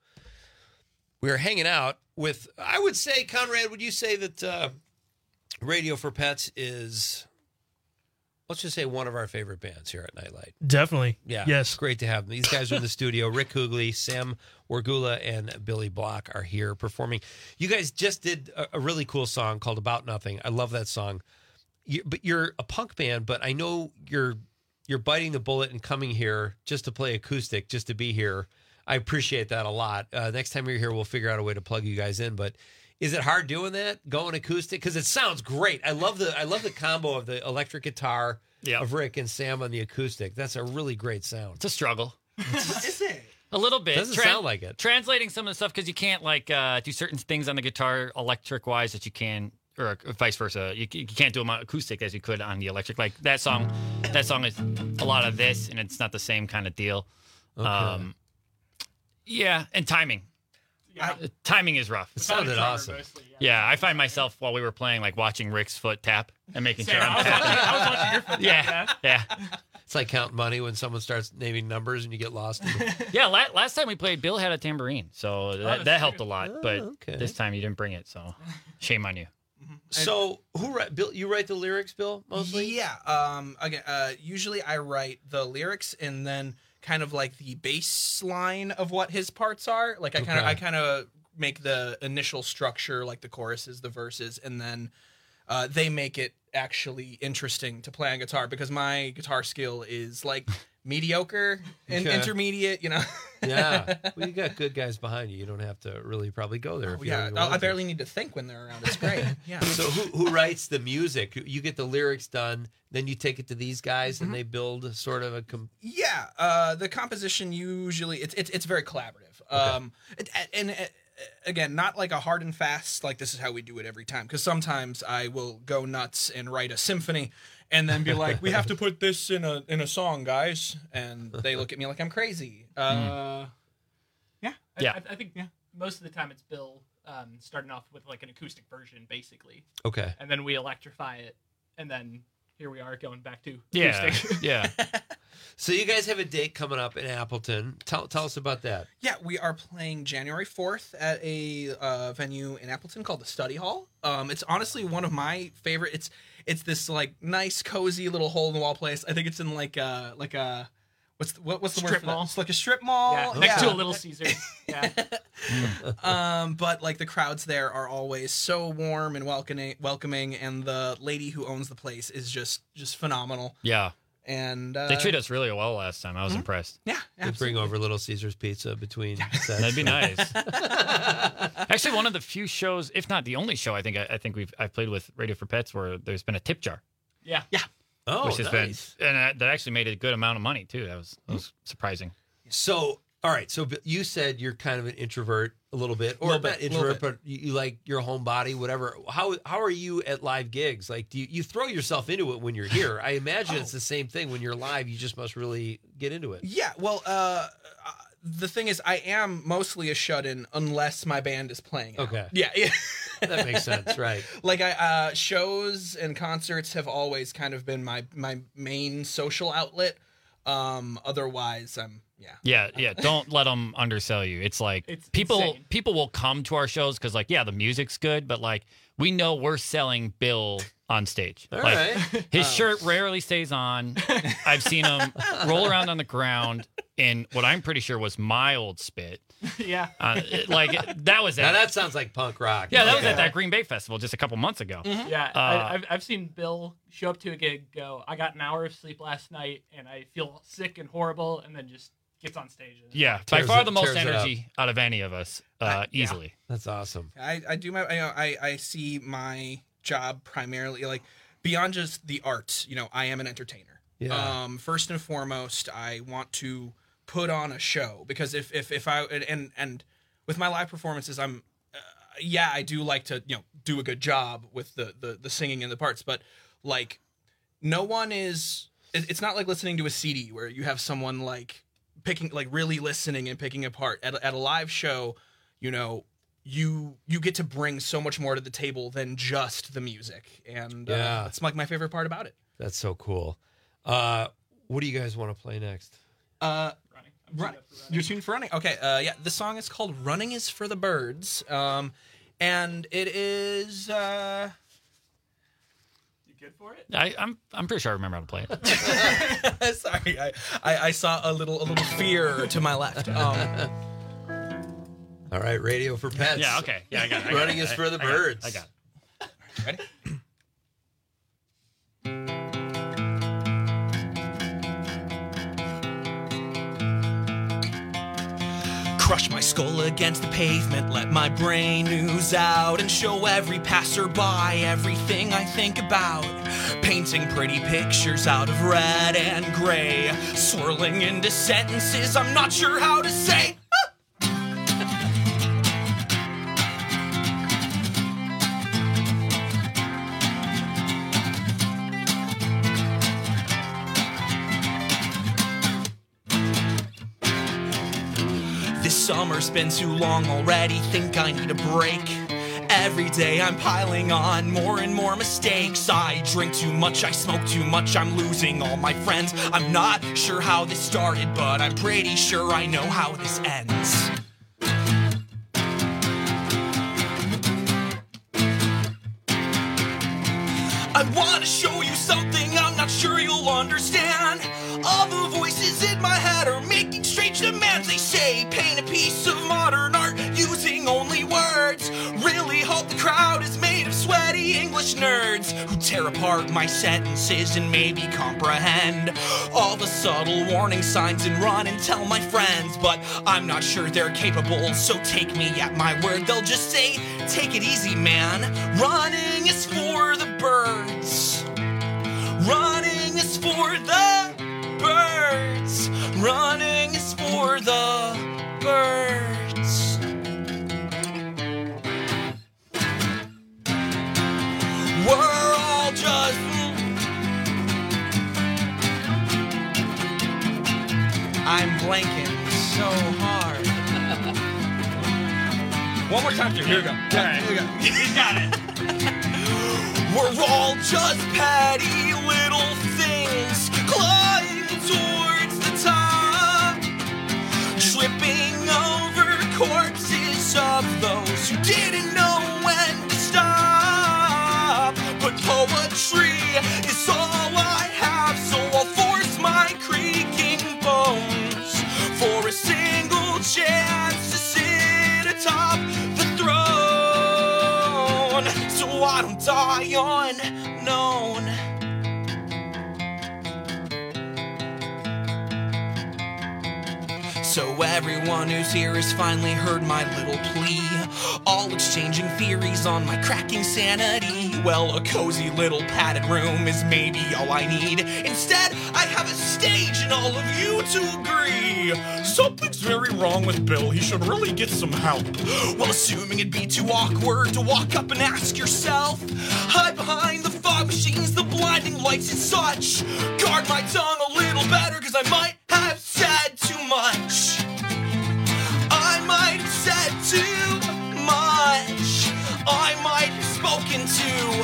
we are hanging out with, I would say, Conrad, would you say that uh, Radio for Pets is, let's just say, one of our favorite bands here at Nightlight? Definitely. Yeah. Yes. Great to have them. These guys are in the studio. Rick Hoogley, Sam Wargula, and Billy Block are here performing. You guys just did a, a really cool song called About Nothing. I love that song. You, but you're a punk band, but I know you're you're biting the bullet and coming here just to play acoustic, just to be here. I appreciate that a lot. Uh, next time you're here, we'll figure out a way to plug you guys in. But is it hard doing that, going acoustic? Because it sounds great. I love the I love the combo of the electric guitar yep. of Rick and Sam on the acoustic. That's a really great sound. It's a struggle. Is it? A little bit. Doesn't Tran- sound like it. Translating some of the stuff because you can't like uh, do certain things on the guitar electric wise that you can, or vice versa. You, you can't do them on acoustic as you could on the electric. Like that song, that song is a lot of this, and it's not the same kind of deal. Okay. Um, yeah, and timing. Yeah. Uh, timing is rough. It sounded awesome. Mostly, yeah. yeah, I find myself while we were playing, like watching Rick's foot tap and making sure I'm I was tapping. watching, I was watching your foot yeah, tap. yeah. It's like counting money when someone starts naming numbers and you get lost. In the... yeah, la- last time we played, Bill had a tambourine, so that, that helped a lot. Oh, but okay. this time you didn't bring it, so shame on you. So, who write, Bill? You write the lyrics, Bill, mostly? Yeah. Um. Again, uh, usually I write the lyrics and then kind of like the bass line of what his parts are. Like I kind of, Okay. I kind of make the initial structure, like the choruses, the verses, and then uh, they make it actually interesting to play on guitar because my guitar skill is like mediocre and Okay. intermediate. You know. Yeah. Well, you got good guys behind you. You don't have to really probably go there. If you Yeah. don't even I, want I to. barely need to think when they're around. It's great. Yeah. So, who who writes the music? You get the lyrics done, then you take it to these guys, Mm-hmm. and they build sort of a. Com- Yeah, uh, the composition usually it's it's, it's very collaborative. Um, it, and uh, again, not like a hard and fast like this is how we do it every time. Because sometimes I will go nuts and write a symphony, and then be like, "We have to put this in a in a song, guys," and they look at me like I'm crazy. Uh, Yeah. I, Yeah. I, I think yeah, most of the time it's Bill um, starting off with like an acoustic version, basically. Okay. And then we electrify it, and then here we are going back to Yeah, acoustic. yeah. So, you guys have a date coming up in Appleton. Tell tell us about that. Yeah, we are playing January fourth at a uh, venue in Appleton called the Study Hall. Um, it's honestly one of my favorite. It's it's this like nice, cozy little hole in the wall place. I think it's in like a like a what's the, what, what's the word Strip for that? mall. It's like a strip mall. Yeah, next to a Little Caesars. Yeah. um, but like the crowds there are always so warm and welcoming, welcoming, and the lady who owns the place is just just phenomenal. Yeah. And uh, They treated us really well last time. I was Mhm. impressed. Yeah, They bring over Little Caesars pizza between sets. That'd be nice. Actually, one of the few shows, if not the only show, I think I, I think we've I've played with Radio for Pets where there's been a tip jar. Yeah. Yeah. Oh, which has nice. been and that, that actually made a good amount of money too. That was that was surprising. So, all right. So, Bill, you said you're kind of an introvert a little bit, or Little bit, not little introvert, bit. but you, you like your homebody, whatever. How how are you at live gigs? Like, do you, you throw yourself into it when you're here? I imagine it's the same thing when you're live. You just must really get into it. Yeah, well, uh, uh, the thing is, I am mostly a shut-in unless my band is playing. out. Okay. Yeah, yeah. That makes sense, right? Like I uh, shows and concerts have always kind of been my my main social outlet. Um, otherwise, I'm yeah. Yeah, yeah. Don't let them undersell you. It's like It's people insane. people will come to our shows because, like, yeah, the music's good, but like we know we're selling Bill on stage. All like right. his Um, shirt rarely stays on. I've seen him roll around on the ground in what I'm pretty sure was my old spit. Yeah. Uh, like that was Now at, that sounds like punk rock. yeah, that was Okay. at that Green Bay Festival just a couple months ago. Yeah, Uh, I, I've I've seen Bill show up to a gig, go, I got an hour of sleep last night, and I feel sick and horrible, and then just gets on stage. And Yeah, by far the most tears it energy out of any of us, uh, easily. That's awesome. I, I do my you know, I, I see my job primarily like beyond just the art. You know, I am an entertainer. Yeah. Um, first and foremost, I want to put on a show because if if if I and and with my live performances, I'm uh, yeah, I do like to you know do a good job with the the the singing and the parts, but like no one is. It's not like listening to a C D where you have someone like picking, like really listening and picking apart. At a, at a live show, you know, you you get to bring so much more to the table than just the music, and uh, Yeah. that's like my favorite part about it. That's so cool. Uh, what do you guys want to play next? Uh, Run, you're tuned for running. Okay, uh, yeah, the song is called "Running Is for the Birds," um, and it is. Uh, Good for it? I, I'm I'm pretty sure I remember how to play it. Sorry, I, I, I saw a little a little fear to my left. Um, All right, Radio for Pets. Yeah, okay. Yeah, I got it. I got Running it. is for the I- I got it. birds. I got it. Ready? Crush my skull against the pavement, let my brain ooze out, and show every passerby everything I think about. Painting pretty pictures out of red and gray, swirling into sentences I'm not sure how to say. This summer's been too long already, think I need a break. Every day I'm piling on more and more mistakes. I drink too much, I smoke too much, I'm losing all my friends. I'm not sure how this started, but I'm pretty sure I know how this ends. I want to show you something I'm not sure you'll understand. All the voices in my head are making strange demands. They say paint a piece of modern art using only words. Really hope the crowd is made of sweaty English nerds who tear apart my sentences and maybe comprehend all the subtle warning signs and run and tell my friends. But I'm not sure they're capable, so take me at my word. They'll just say, take it easy, man. Running is for the birds. Running is for the birds. Running is for the birds. We're all just I'm blanking so hard. One more time through. Here we go. Yeah, All right. here we go. He's got it. We're all just petty little things climbing towards the top, tripping over corpses of those who didn't know when to stop. But poetry is all I have, so I'll force my creaking bones for a single chance to sit atop the throne, so I don't die unknown. So everyone who's here has finally heard my little plea, all exchanging theories on my cracking sanity. Well, a cozy little padded room is maybe all I need. Instead, I have a stage and all of you to agree something's very wrong with Bill, he should really get some help. Well, assuming it'd be too awkward to walk up and ask yourself, hide behind the fog machines, the blinding lights and such. Guard my tongue a little better, cause I might have said too much. I might have said too much. I might have spoken too.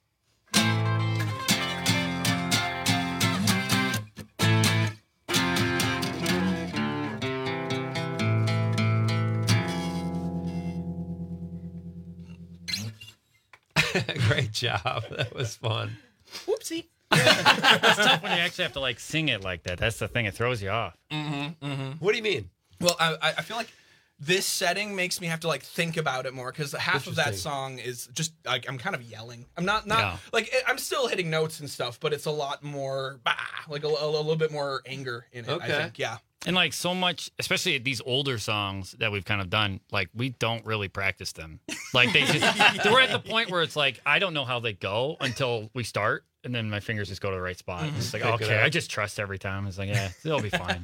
Great job. That was fun. Whoopsie. It's tough when you actually have to like sing it like that. That's the thing; it throws you off. Mm-hmm, mm-hmm. What do you mean? Well, I, I feel like this setting makes me have to like think about it more because half of that Interesting. song is just like I'm kind of yelling. I'm not not Yeah. like I'm still hitting notes and stuff, but it's a lot more bah, like a, a little bit more anger in it. Okay. I think, yeah. And like so much, especially these older songs that we've kind of done, like we don't really practice them. Like they just, we're at the point where it's like, I don't know how they go until we start. And then my fingers just go to the right spot. Mm-hmm. It's like, Pick it okay, up. I just trust every time. It's like, yeah, it'll be fine.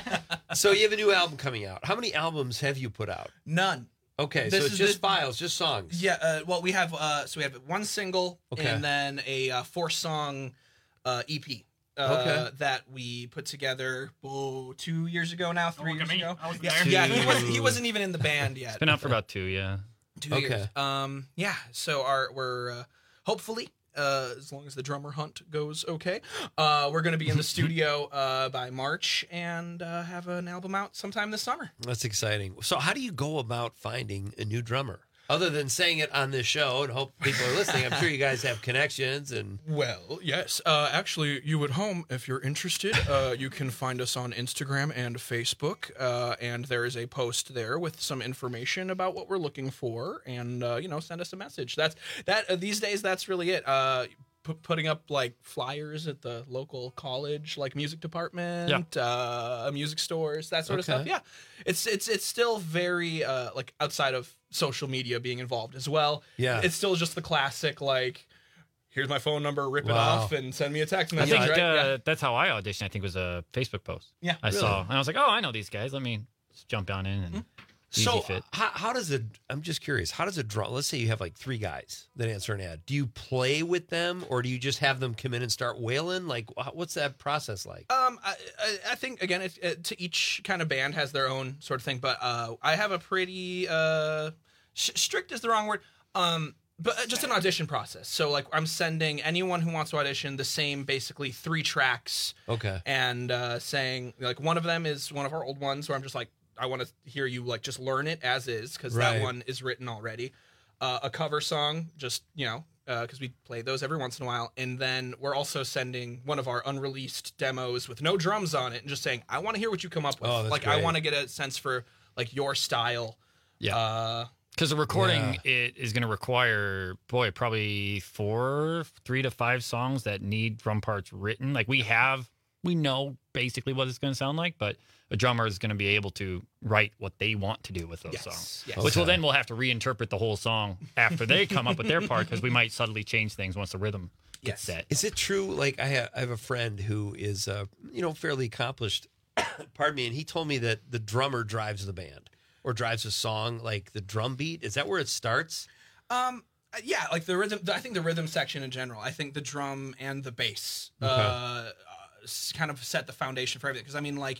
So you have a new album coming out. How many albums have you put out? None. Okay, This so it's is just the- files, just songs. Yeah. Uh, well, we have uh, so we have one single Okay. and then a uh, four song uh, E P. Uh, Okay. That we put together oh, two years ago now, three look years at me. ago. I was yeah, there. yeah, he was he wasn't even in the band yet. It's been out for about two, yeah. Two Okay. years. Um, yeah. So our we're uh, hopefully, uh, as long as the drummer hunt goes okay, uh, we're going to be in the studio uh, by March and uh, have an album out sometime this summer. That's exciting. So how do you go about finding a new drummer? Other than saying it on this show and hope people are listening, I'm sure you guys have connections and Well, yes. Uh, actually, you at home, if you're interested, uh, you can find us on Instagram and Facebook, uh, and there is a post there with some information about what we're looking for, and uh, you know, send us a message. That's that. Uh, these days, that's really it. Uh, pu- putting up like flyers at the local college, like music department, uh, music stores, that sort of Okay. stuff. Yeah, it's it's it's still very uh, like outside of social media being involved as well. Yeah. It's still just the classic like, here's my phone number, rip it Wow. off and send me a text I message. think right? uh, Yeah. that's how I auditioned. I think was a Facebook post. Yeah, I really? saw, and I was like, oh, I know these guys. Let me just jump on in and easy so fit. how, how does a I'm just curious, how does a drum let's say you have like three guys that answer an ad. Do you play with them or do you just have them come in and start wailing? Like wh- what's that process like? Um, I, I, I think again, it, it, to each kind of band has their own sort of thing, but uh, I have a pretty uh, sh- strict is the wrong word. Um, but just an audition process. So like, I'm sending anyone who wants to audition the same, basically three tracks. Okay. And uh, saying like one of them is one of our old ones where I'm just like, I want to hear you like just learn it as is because Right. that one is written already. Uh, a cover song, just you know, because we play those every once in a while, and then we're also sending one of our unreleased demos with no drums on it, and just saying, I want to hear what you come up with. Oh, that's like I great. want to get a sense for like your style. Yeah. Uh, Because the recording Yeah. it is going to require, boy, probably four, three to five songs that need drum parts written. Like we have, we know basically what it's going to sound like, but a drummer is going to be able to write what they want to do with those Yes, songs. yes. Which will Okay. then we'll have to reinterpret the whole song after they come up with their part because we might subtly change things once the rhythm gets Yes. set. Is it true? Like I have, I have a friend who is, uh, you know, fairly accomplished. Pardon me, and he told me that the drummer drives the band or drives a song, like the drum beat. Is that where it starts? Um, yeah, like the rhythm. I think the rhythm section in general. I think the drum and the bass uh, uh, s- kind of set the foundation for everything. Because I mean, like,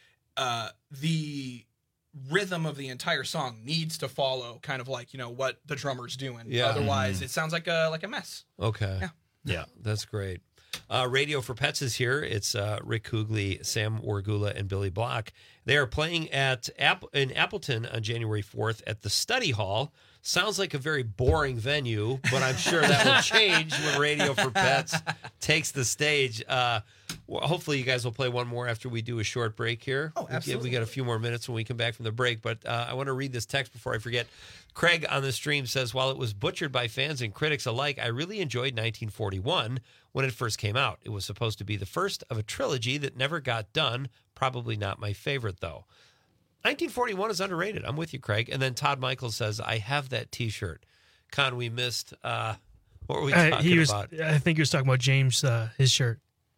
uh, the rhythm of the entire song needs to follow kind of like you know what the drummer's doing. Yeah. Otherwise, it sounds like a like a mess. Okay. Yeah. Yeah. That's great. Uh, Radio for Pets is here. It's uh, Rick Hoogley, Sam Wargula, and Billy Block. They are playing at App- in Appleton on January fourth at the Study Hall. Sounds like a very boring venue, but I'm sure that will change when Radio for Pets takes the stage. Uh, well, hopefully, you guys will play one more after we do a short break here. Oh, absolutely. We got a few more minutes when we come back from the break, but uh, I want to read this text before I forget. Craig on the stream says, while it was butchered by fans and critics alike, I really enjoyed nineteen forty-one when it first came out. It was supposed to be the first of a trilogy that never got done. Probably not my favorite, though. nineteen forty-one is underrated. I'm with you, Craig. And then Todd Michaels says, I have that T-shirt. Con, we missed. Uh, what were we Uh, talking he was, about? I think he was talking about James, uh, his shirt.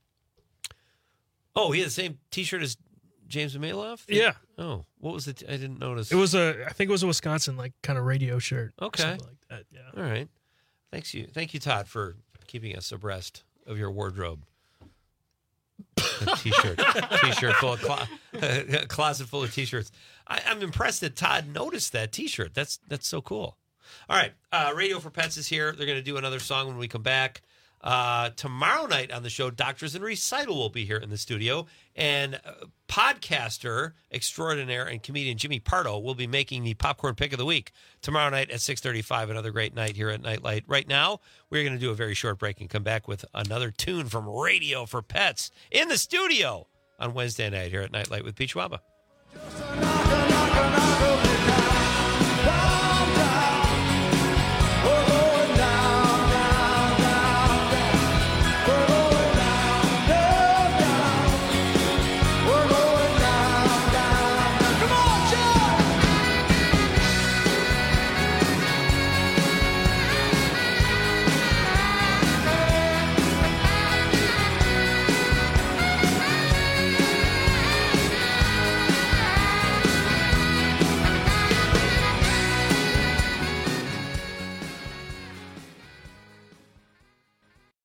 Oh, he had the same T-shirt as James Maloff? Yeah. Oh, what was it? I didn't notice. It was a, I think it was a Wisconsin like kind of radio shirt. or Okay. something like that. Yeah. All right. Thanks you. Thank you, Todd, for keeping us abreast of your wardrobe. A t-shirt. T-shirt full of clo- a closet full of t-shirts. I, I'm impressed that Todd noticed that t-shirt. That's that's so cool. All right. Uh, Radio for Pets is here. They're going to do another song when we come back. Uh, tomorrow night on the show, Doctors in Recital will be here in the studio. And uh, podcaster extraordinaire and comedian Jimmy Pardo will be making the popcorn pick of the week tomorrow night at six thirty-five. Another great night here at Nightlight. Right now, we're going to do a very short break and come back with another tune from Radio for Pets in the studio on Wednesday night here at Nightlight with Pete Schwaba. Just a knock, a knock, a knock,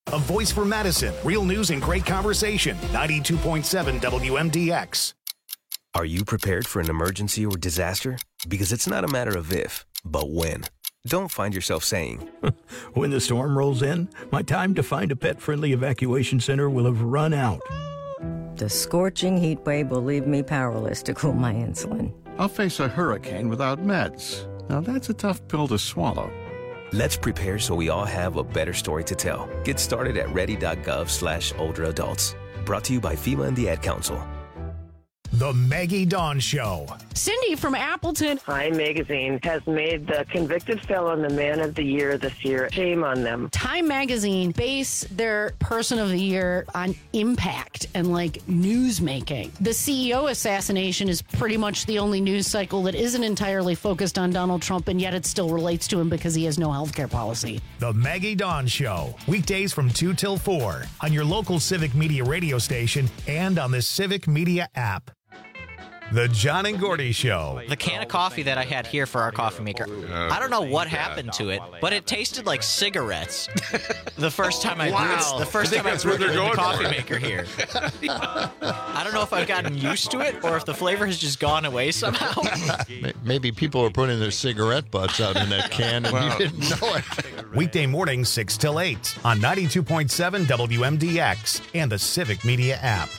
A voice for Madison. Real news and great conversation. ninety-two point seven W M D X. Are you prepared for an emergency or disaster? Because it's not a matter of if, but when. Don't find yourself saying, when the storm rolls in, my time to find a pet-friendly evacuation center will have run out. The scorching heat wave will leave me powerless to cool my insulin. I'll face a hurricane without meds. Now that's a tough pill to swallow. Let's prepare so we all have a better story to tell. Get started at ready.gov slash older adults. Brought to you by FEMA and the Ad Council. The Maggie Dawn Show. Cindy from Appleton. Time Magazine has made the convicted felon the man of the year this year. Shame on them. Time Magazine base their person of the year on impact and like news making. The C E O assassination is pretty much the only news cycle that isn't entirely focused on Donald Trump, and yet it still relates to him because he has no health care policy. The Maggie Dawn Show. Weekdays from two till four on your local Civic Media radio station and on the Civic Media app. The John and Gordy Show. The can of coffee that I had here for our coffee maker, I don't know what happened to it, but it tasted like cigarettes. the first time I Wow. brewed, the first I think time I that's where brewed it they're in the going coffee for it. maker here. I don't know if I've gotten used to it or if the flavor has just gone away somehow. Maybe people are putting their cigarette butts out in that can and Wow. you didn't know it. Weekday mornings six till eight on ninety-two point seven W M D X and the Civic Media app.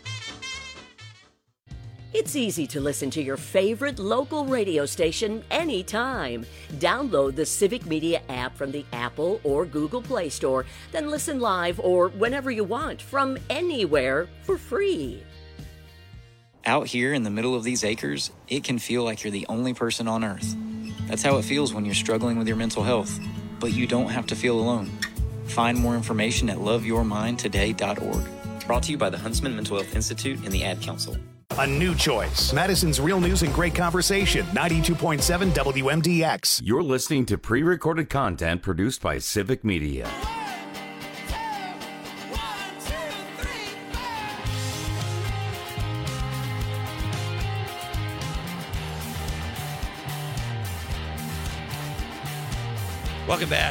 It's easy to listen to your favorite local radio station anytime. Download the Civic Media app from the Apple or Google Play Store, then listen live or whenever you want from anywhere for free. Out here in the middle of these acres, it can feel like you're the only person on earth. That's how it feels when you're struggling with your mental health. But you don't have to feel alone. Find more information at love your mind today dot org. Brought to you by the Huntsman Mental Health Institute and the Ad Council. A new choice. Madison's real news and great conversation. ninety-two point seven W M D X. You're listening to pre-recorded content produced by Civic Media. Welcome back.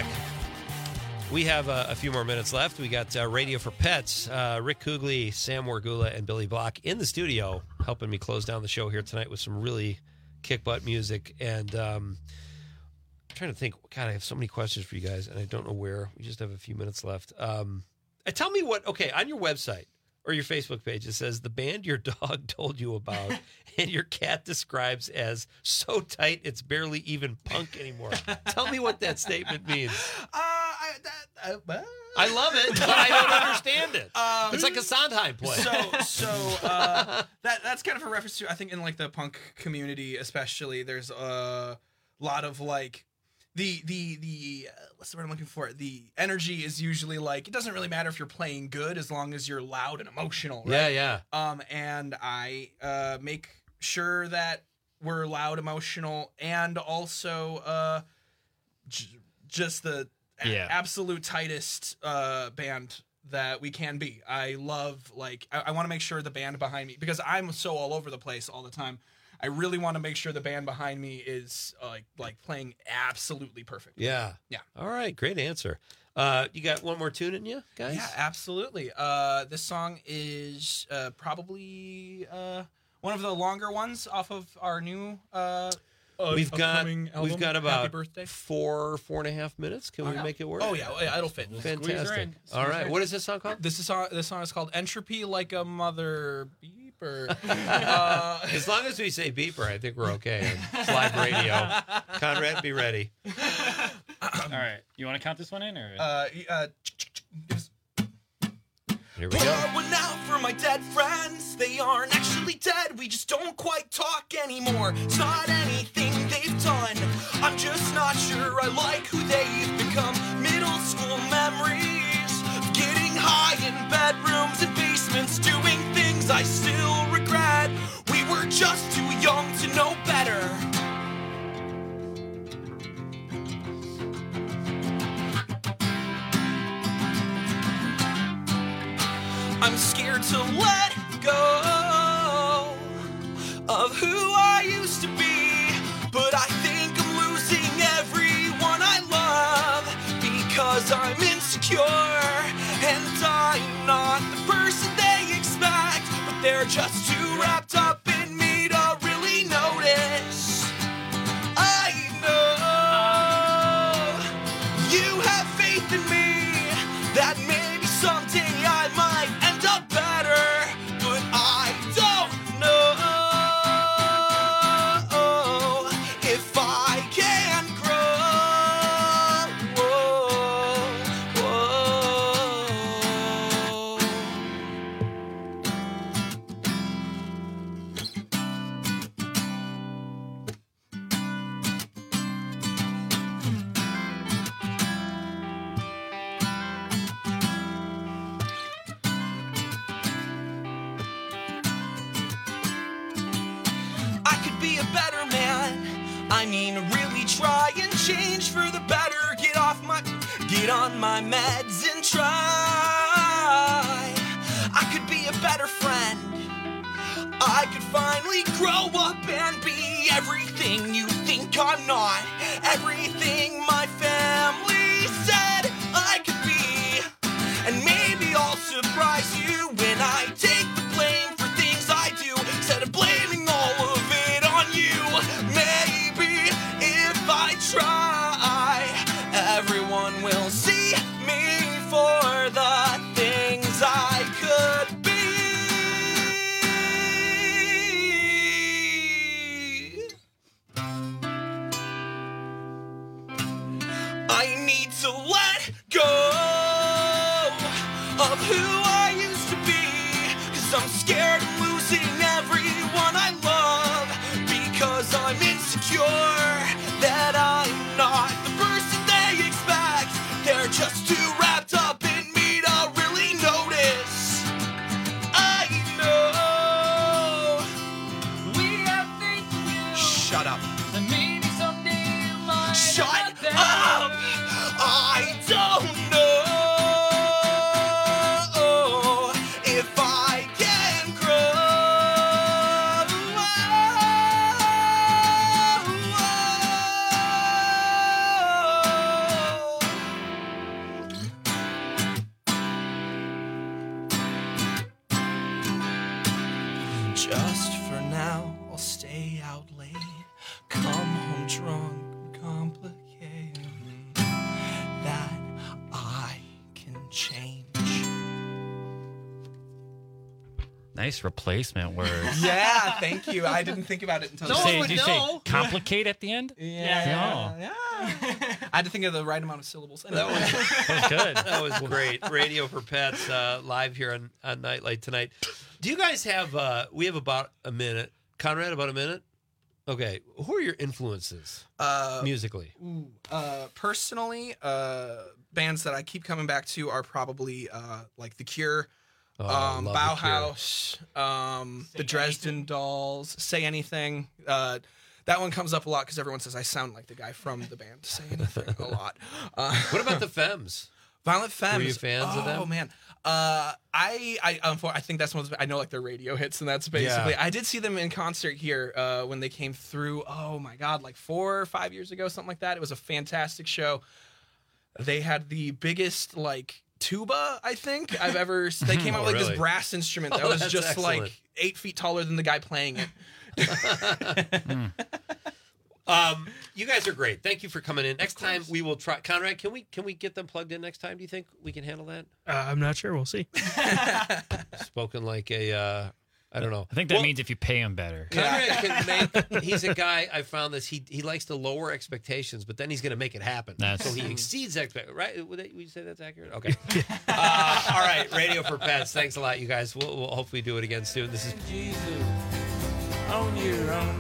We have uh, a few more minutes left. We got uh, Radio for Pets. Uh, Rick Kugli, Sam Wargula, and Billy Block in the studio helping me close down the show here tonight with some really kick-butt music. And um, I'm trying to think. God, I have so many questions for you guys, and I don't know where. We just have a few minutes left. Um, uh, tell me what, okay, on your website or your Facebook page, it says the band your dog told you about and your cat describes as so tight it's barely even punk anymore. Tell me what that statement means. Uh, I, that, uh, I love it, but I don't understand it. Um, it's like a Sondheim play. So, so uh, that that's kind of a reference to, I think, in like the punk community, especially. There's a lot of like the the the uh, what's the word I'm looking for? The energy is usually like it doesn't really matter if you're playing good as long as you're loud and emotional. Right? Yeah, yeah. Um, and I uh make sure that we're loud, emotional, and also uh j- just the a- Yeah. absolute tightest uh band that we can be. I love like I, I want to make sure the band behind me, because I'm so all over the place all the time. I really want to make sure the band behind me is uh, like like playing absolutely perfect. Yeah. Yeah. All right. Great answer. Uh, you got one more tune in you, guys? Yeah, absolutely. Uh, this song is uh, probably uh, one of the longer ones off of our new uh, uh, We've got upcoming album, we've got Happy about Birthday. four four and a half minutes. Can Oh, we yeah. make it work? Oh yeah, oh, yeah, it'll fit. Fantastic. All right. What is this song called? This is song. This song is called "Entropy Like a Mother Beeper." uh, As long as we say beeper, I think we're okay. It's live radio. Conrad, be ready. All right. You want to count this one in? or? uh, uh, Here we Pour go. one out for my dead friends. They aren't actually dead. We just don't quite talk anymore. It's not anything they've done. I'm just not sure I like who they've become. Middle school memories of getting high in bedrooms and basements, doing things I still regret. We were just too young to know better. I'm scared to let go of who I used to be, but I think I'm losing everyone I love because I'm insecure And I'm not the person they expect, but they're just too wrapped up in me to really notice. I know you have faith in me, that maybe someday I might end up better, but I don't know if I can grow. I could be a better man. I mean, really try and change for the better. Get off my, get on my meds and try. I could be a better friend. I could finally grow up and be everything you think I'm not. Everything my family said I could be. And maybe I'll surprise you when I take the blame for things I do, instead of blaming all of it on you. Maybe if I try, everyone will see me for the things I could be. I need to let go of who I used to be, 'cause I'm scared of losing everyone I love, because I'm insecure that I'm not the person they expect. They're just too wrapped up in me to really notice. I know we have faith in you. Shut up. And maybe someday you might. Shut up! I don't know if I can grow. Just for now, I'll stay out late, come home drunk, complicated. That I can change. Nice replacement words. Yeah, thank you. I didn't think about it until Did you no say, one did would you know. say complicate at the end? Yeah, No. yeah. I had to think of the right amount of syllables. That was, that was good. That was great. Radio for Pets uh, live here on, on Nightlight tonight. Do you guys have, uh, we have about a minute. Conrad, about a minute? Okay. Who are your influences Uh, musically? Ooh, uh, personally, uh, bands that I keep coming back to are probably uh, like The Cure, Oh, I um, love The Bauhaus, um, the Dresden Dolls, Say Anything. Uh, that one comes up a lot because everyone says I sound like the guy from the band Say Anything a lot. Uh, What about the Femmes? Violent Femmes. Were you fans oh, of them? Oh man, uh, I I um, I think that's one of the, I know like their radio hits, and that's basically. Yeah. I did see them in concert here uh, when they came through. Oh my god, like four or five years ago, something like that. It was a fantastic show. They had the biggest like tuba I think I've ever. They came out Oh, with like really? this brass instrument that Oh, was that's just excellent. like eight feet taller than the guy playing it. Um, you guys are great. Thank you for coming in. Next time we will try. Conrad, can we can we get them plugged in next time? Do you think we can handle that? Uh, I'm not sure. We'll see. Spoken like a, uh, I don't know. I think that Well, mean if you pay him better. Conrad can make. He's a guy. I found this. He he likes to lower expectations, but then he's going to make it happen. That's- so he exceeds expect. Right? Would, they, would you say that's accurate? Okay. uh, all right. Radio for Pets. Thanks a lot, you guys. We'll, we'll hopefully do it again soon. This is Jesus on your own.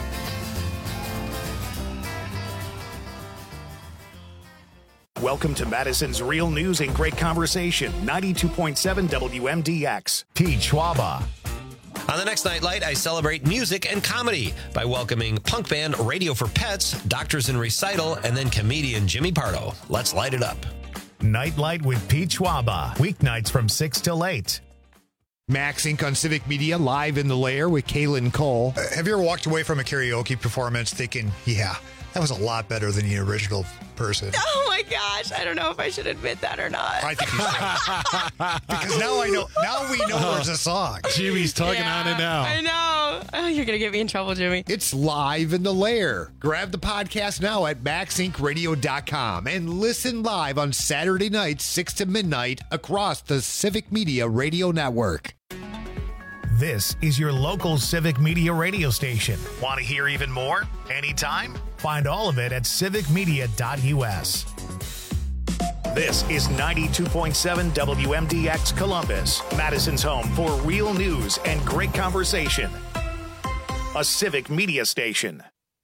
Welcome to Madison's Real News and Great Conversation, ninety-two point seven W M D X. Pete Schwaba. On the next Nightlight, I celebrate music and comedy by welcoming punk band Radio for Pets, Doctors in Recital, and then comedian Jimmy Pardo. Let's light it up. Nightlight with Pete Schwaba. Weeknights from six till eight. Max Incorporated on Civic Media, live in the lair with Kaylin Cole. Uh, have you ever walked away from a karaoke performance thinking, yeah, That was a lot better than the original person. Oh my gosh, I don't know if I should admit that or not. I think you should. Because now I know. Now we know there's a song. Jimmy's tugging Yeah, on it now. I know. Oh, you're gonna get me in trouble, Jimmy. It's live in the lair. Grab the podcast now at max inc radio dot com and listen live on Saturday nights, six to midnight, across the Civic Media Radio Network. This is your local Civic Media radio station. Want to hear even more? Anytime? Find all of it at civic media dot u s. This is ninety-two point seven W M D X Columbus, Madison's home for real news and great conversation. A Civic Media station.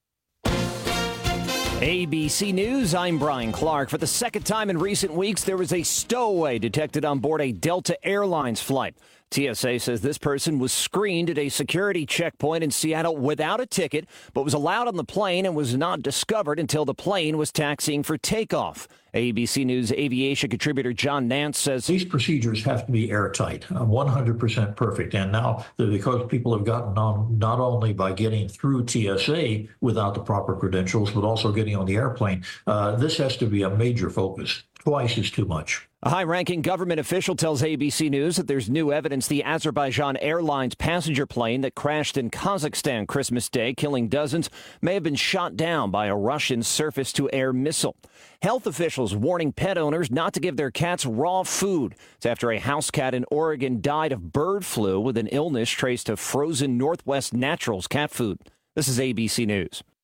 A B C News, I'm Brian Clark. For the second time in recent weeks, there was a stowaway detected on board a Delta Airlines flight. T S A says this person was screened at a security checkpoint in Seattle without a ticket, but was allowed on the plane and was not discovered until the plane was taxiing for takeoff. A B C News aviation contributor John Nance says these procedures have to be airtight, uh, one hundred percent perfect. And now, because people have gotten on not only by getting through T S A without the proper credentials, but also getting on the airplane, uh, this has to be a major focus. Twice is too much. A high-ranking government official tells A B C News that there's new evidence the Azerbaijan Airlines passenger plane that crashed in Kazakhstan Christmas Day, killing dozens, may have been shot down by a Russian surface-to-air missile. Health officials warning pet owners not to give their cats raw food. It's after a house cat in Oregon died of bird flu with an illness traced to frozen Northwest Naturals cat food. This is A B C News.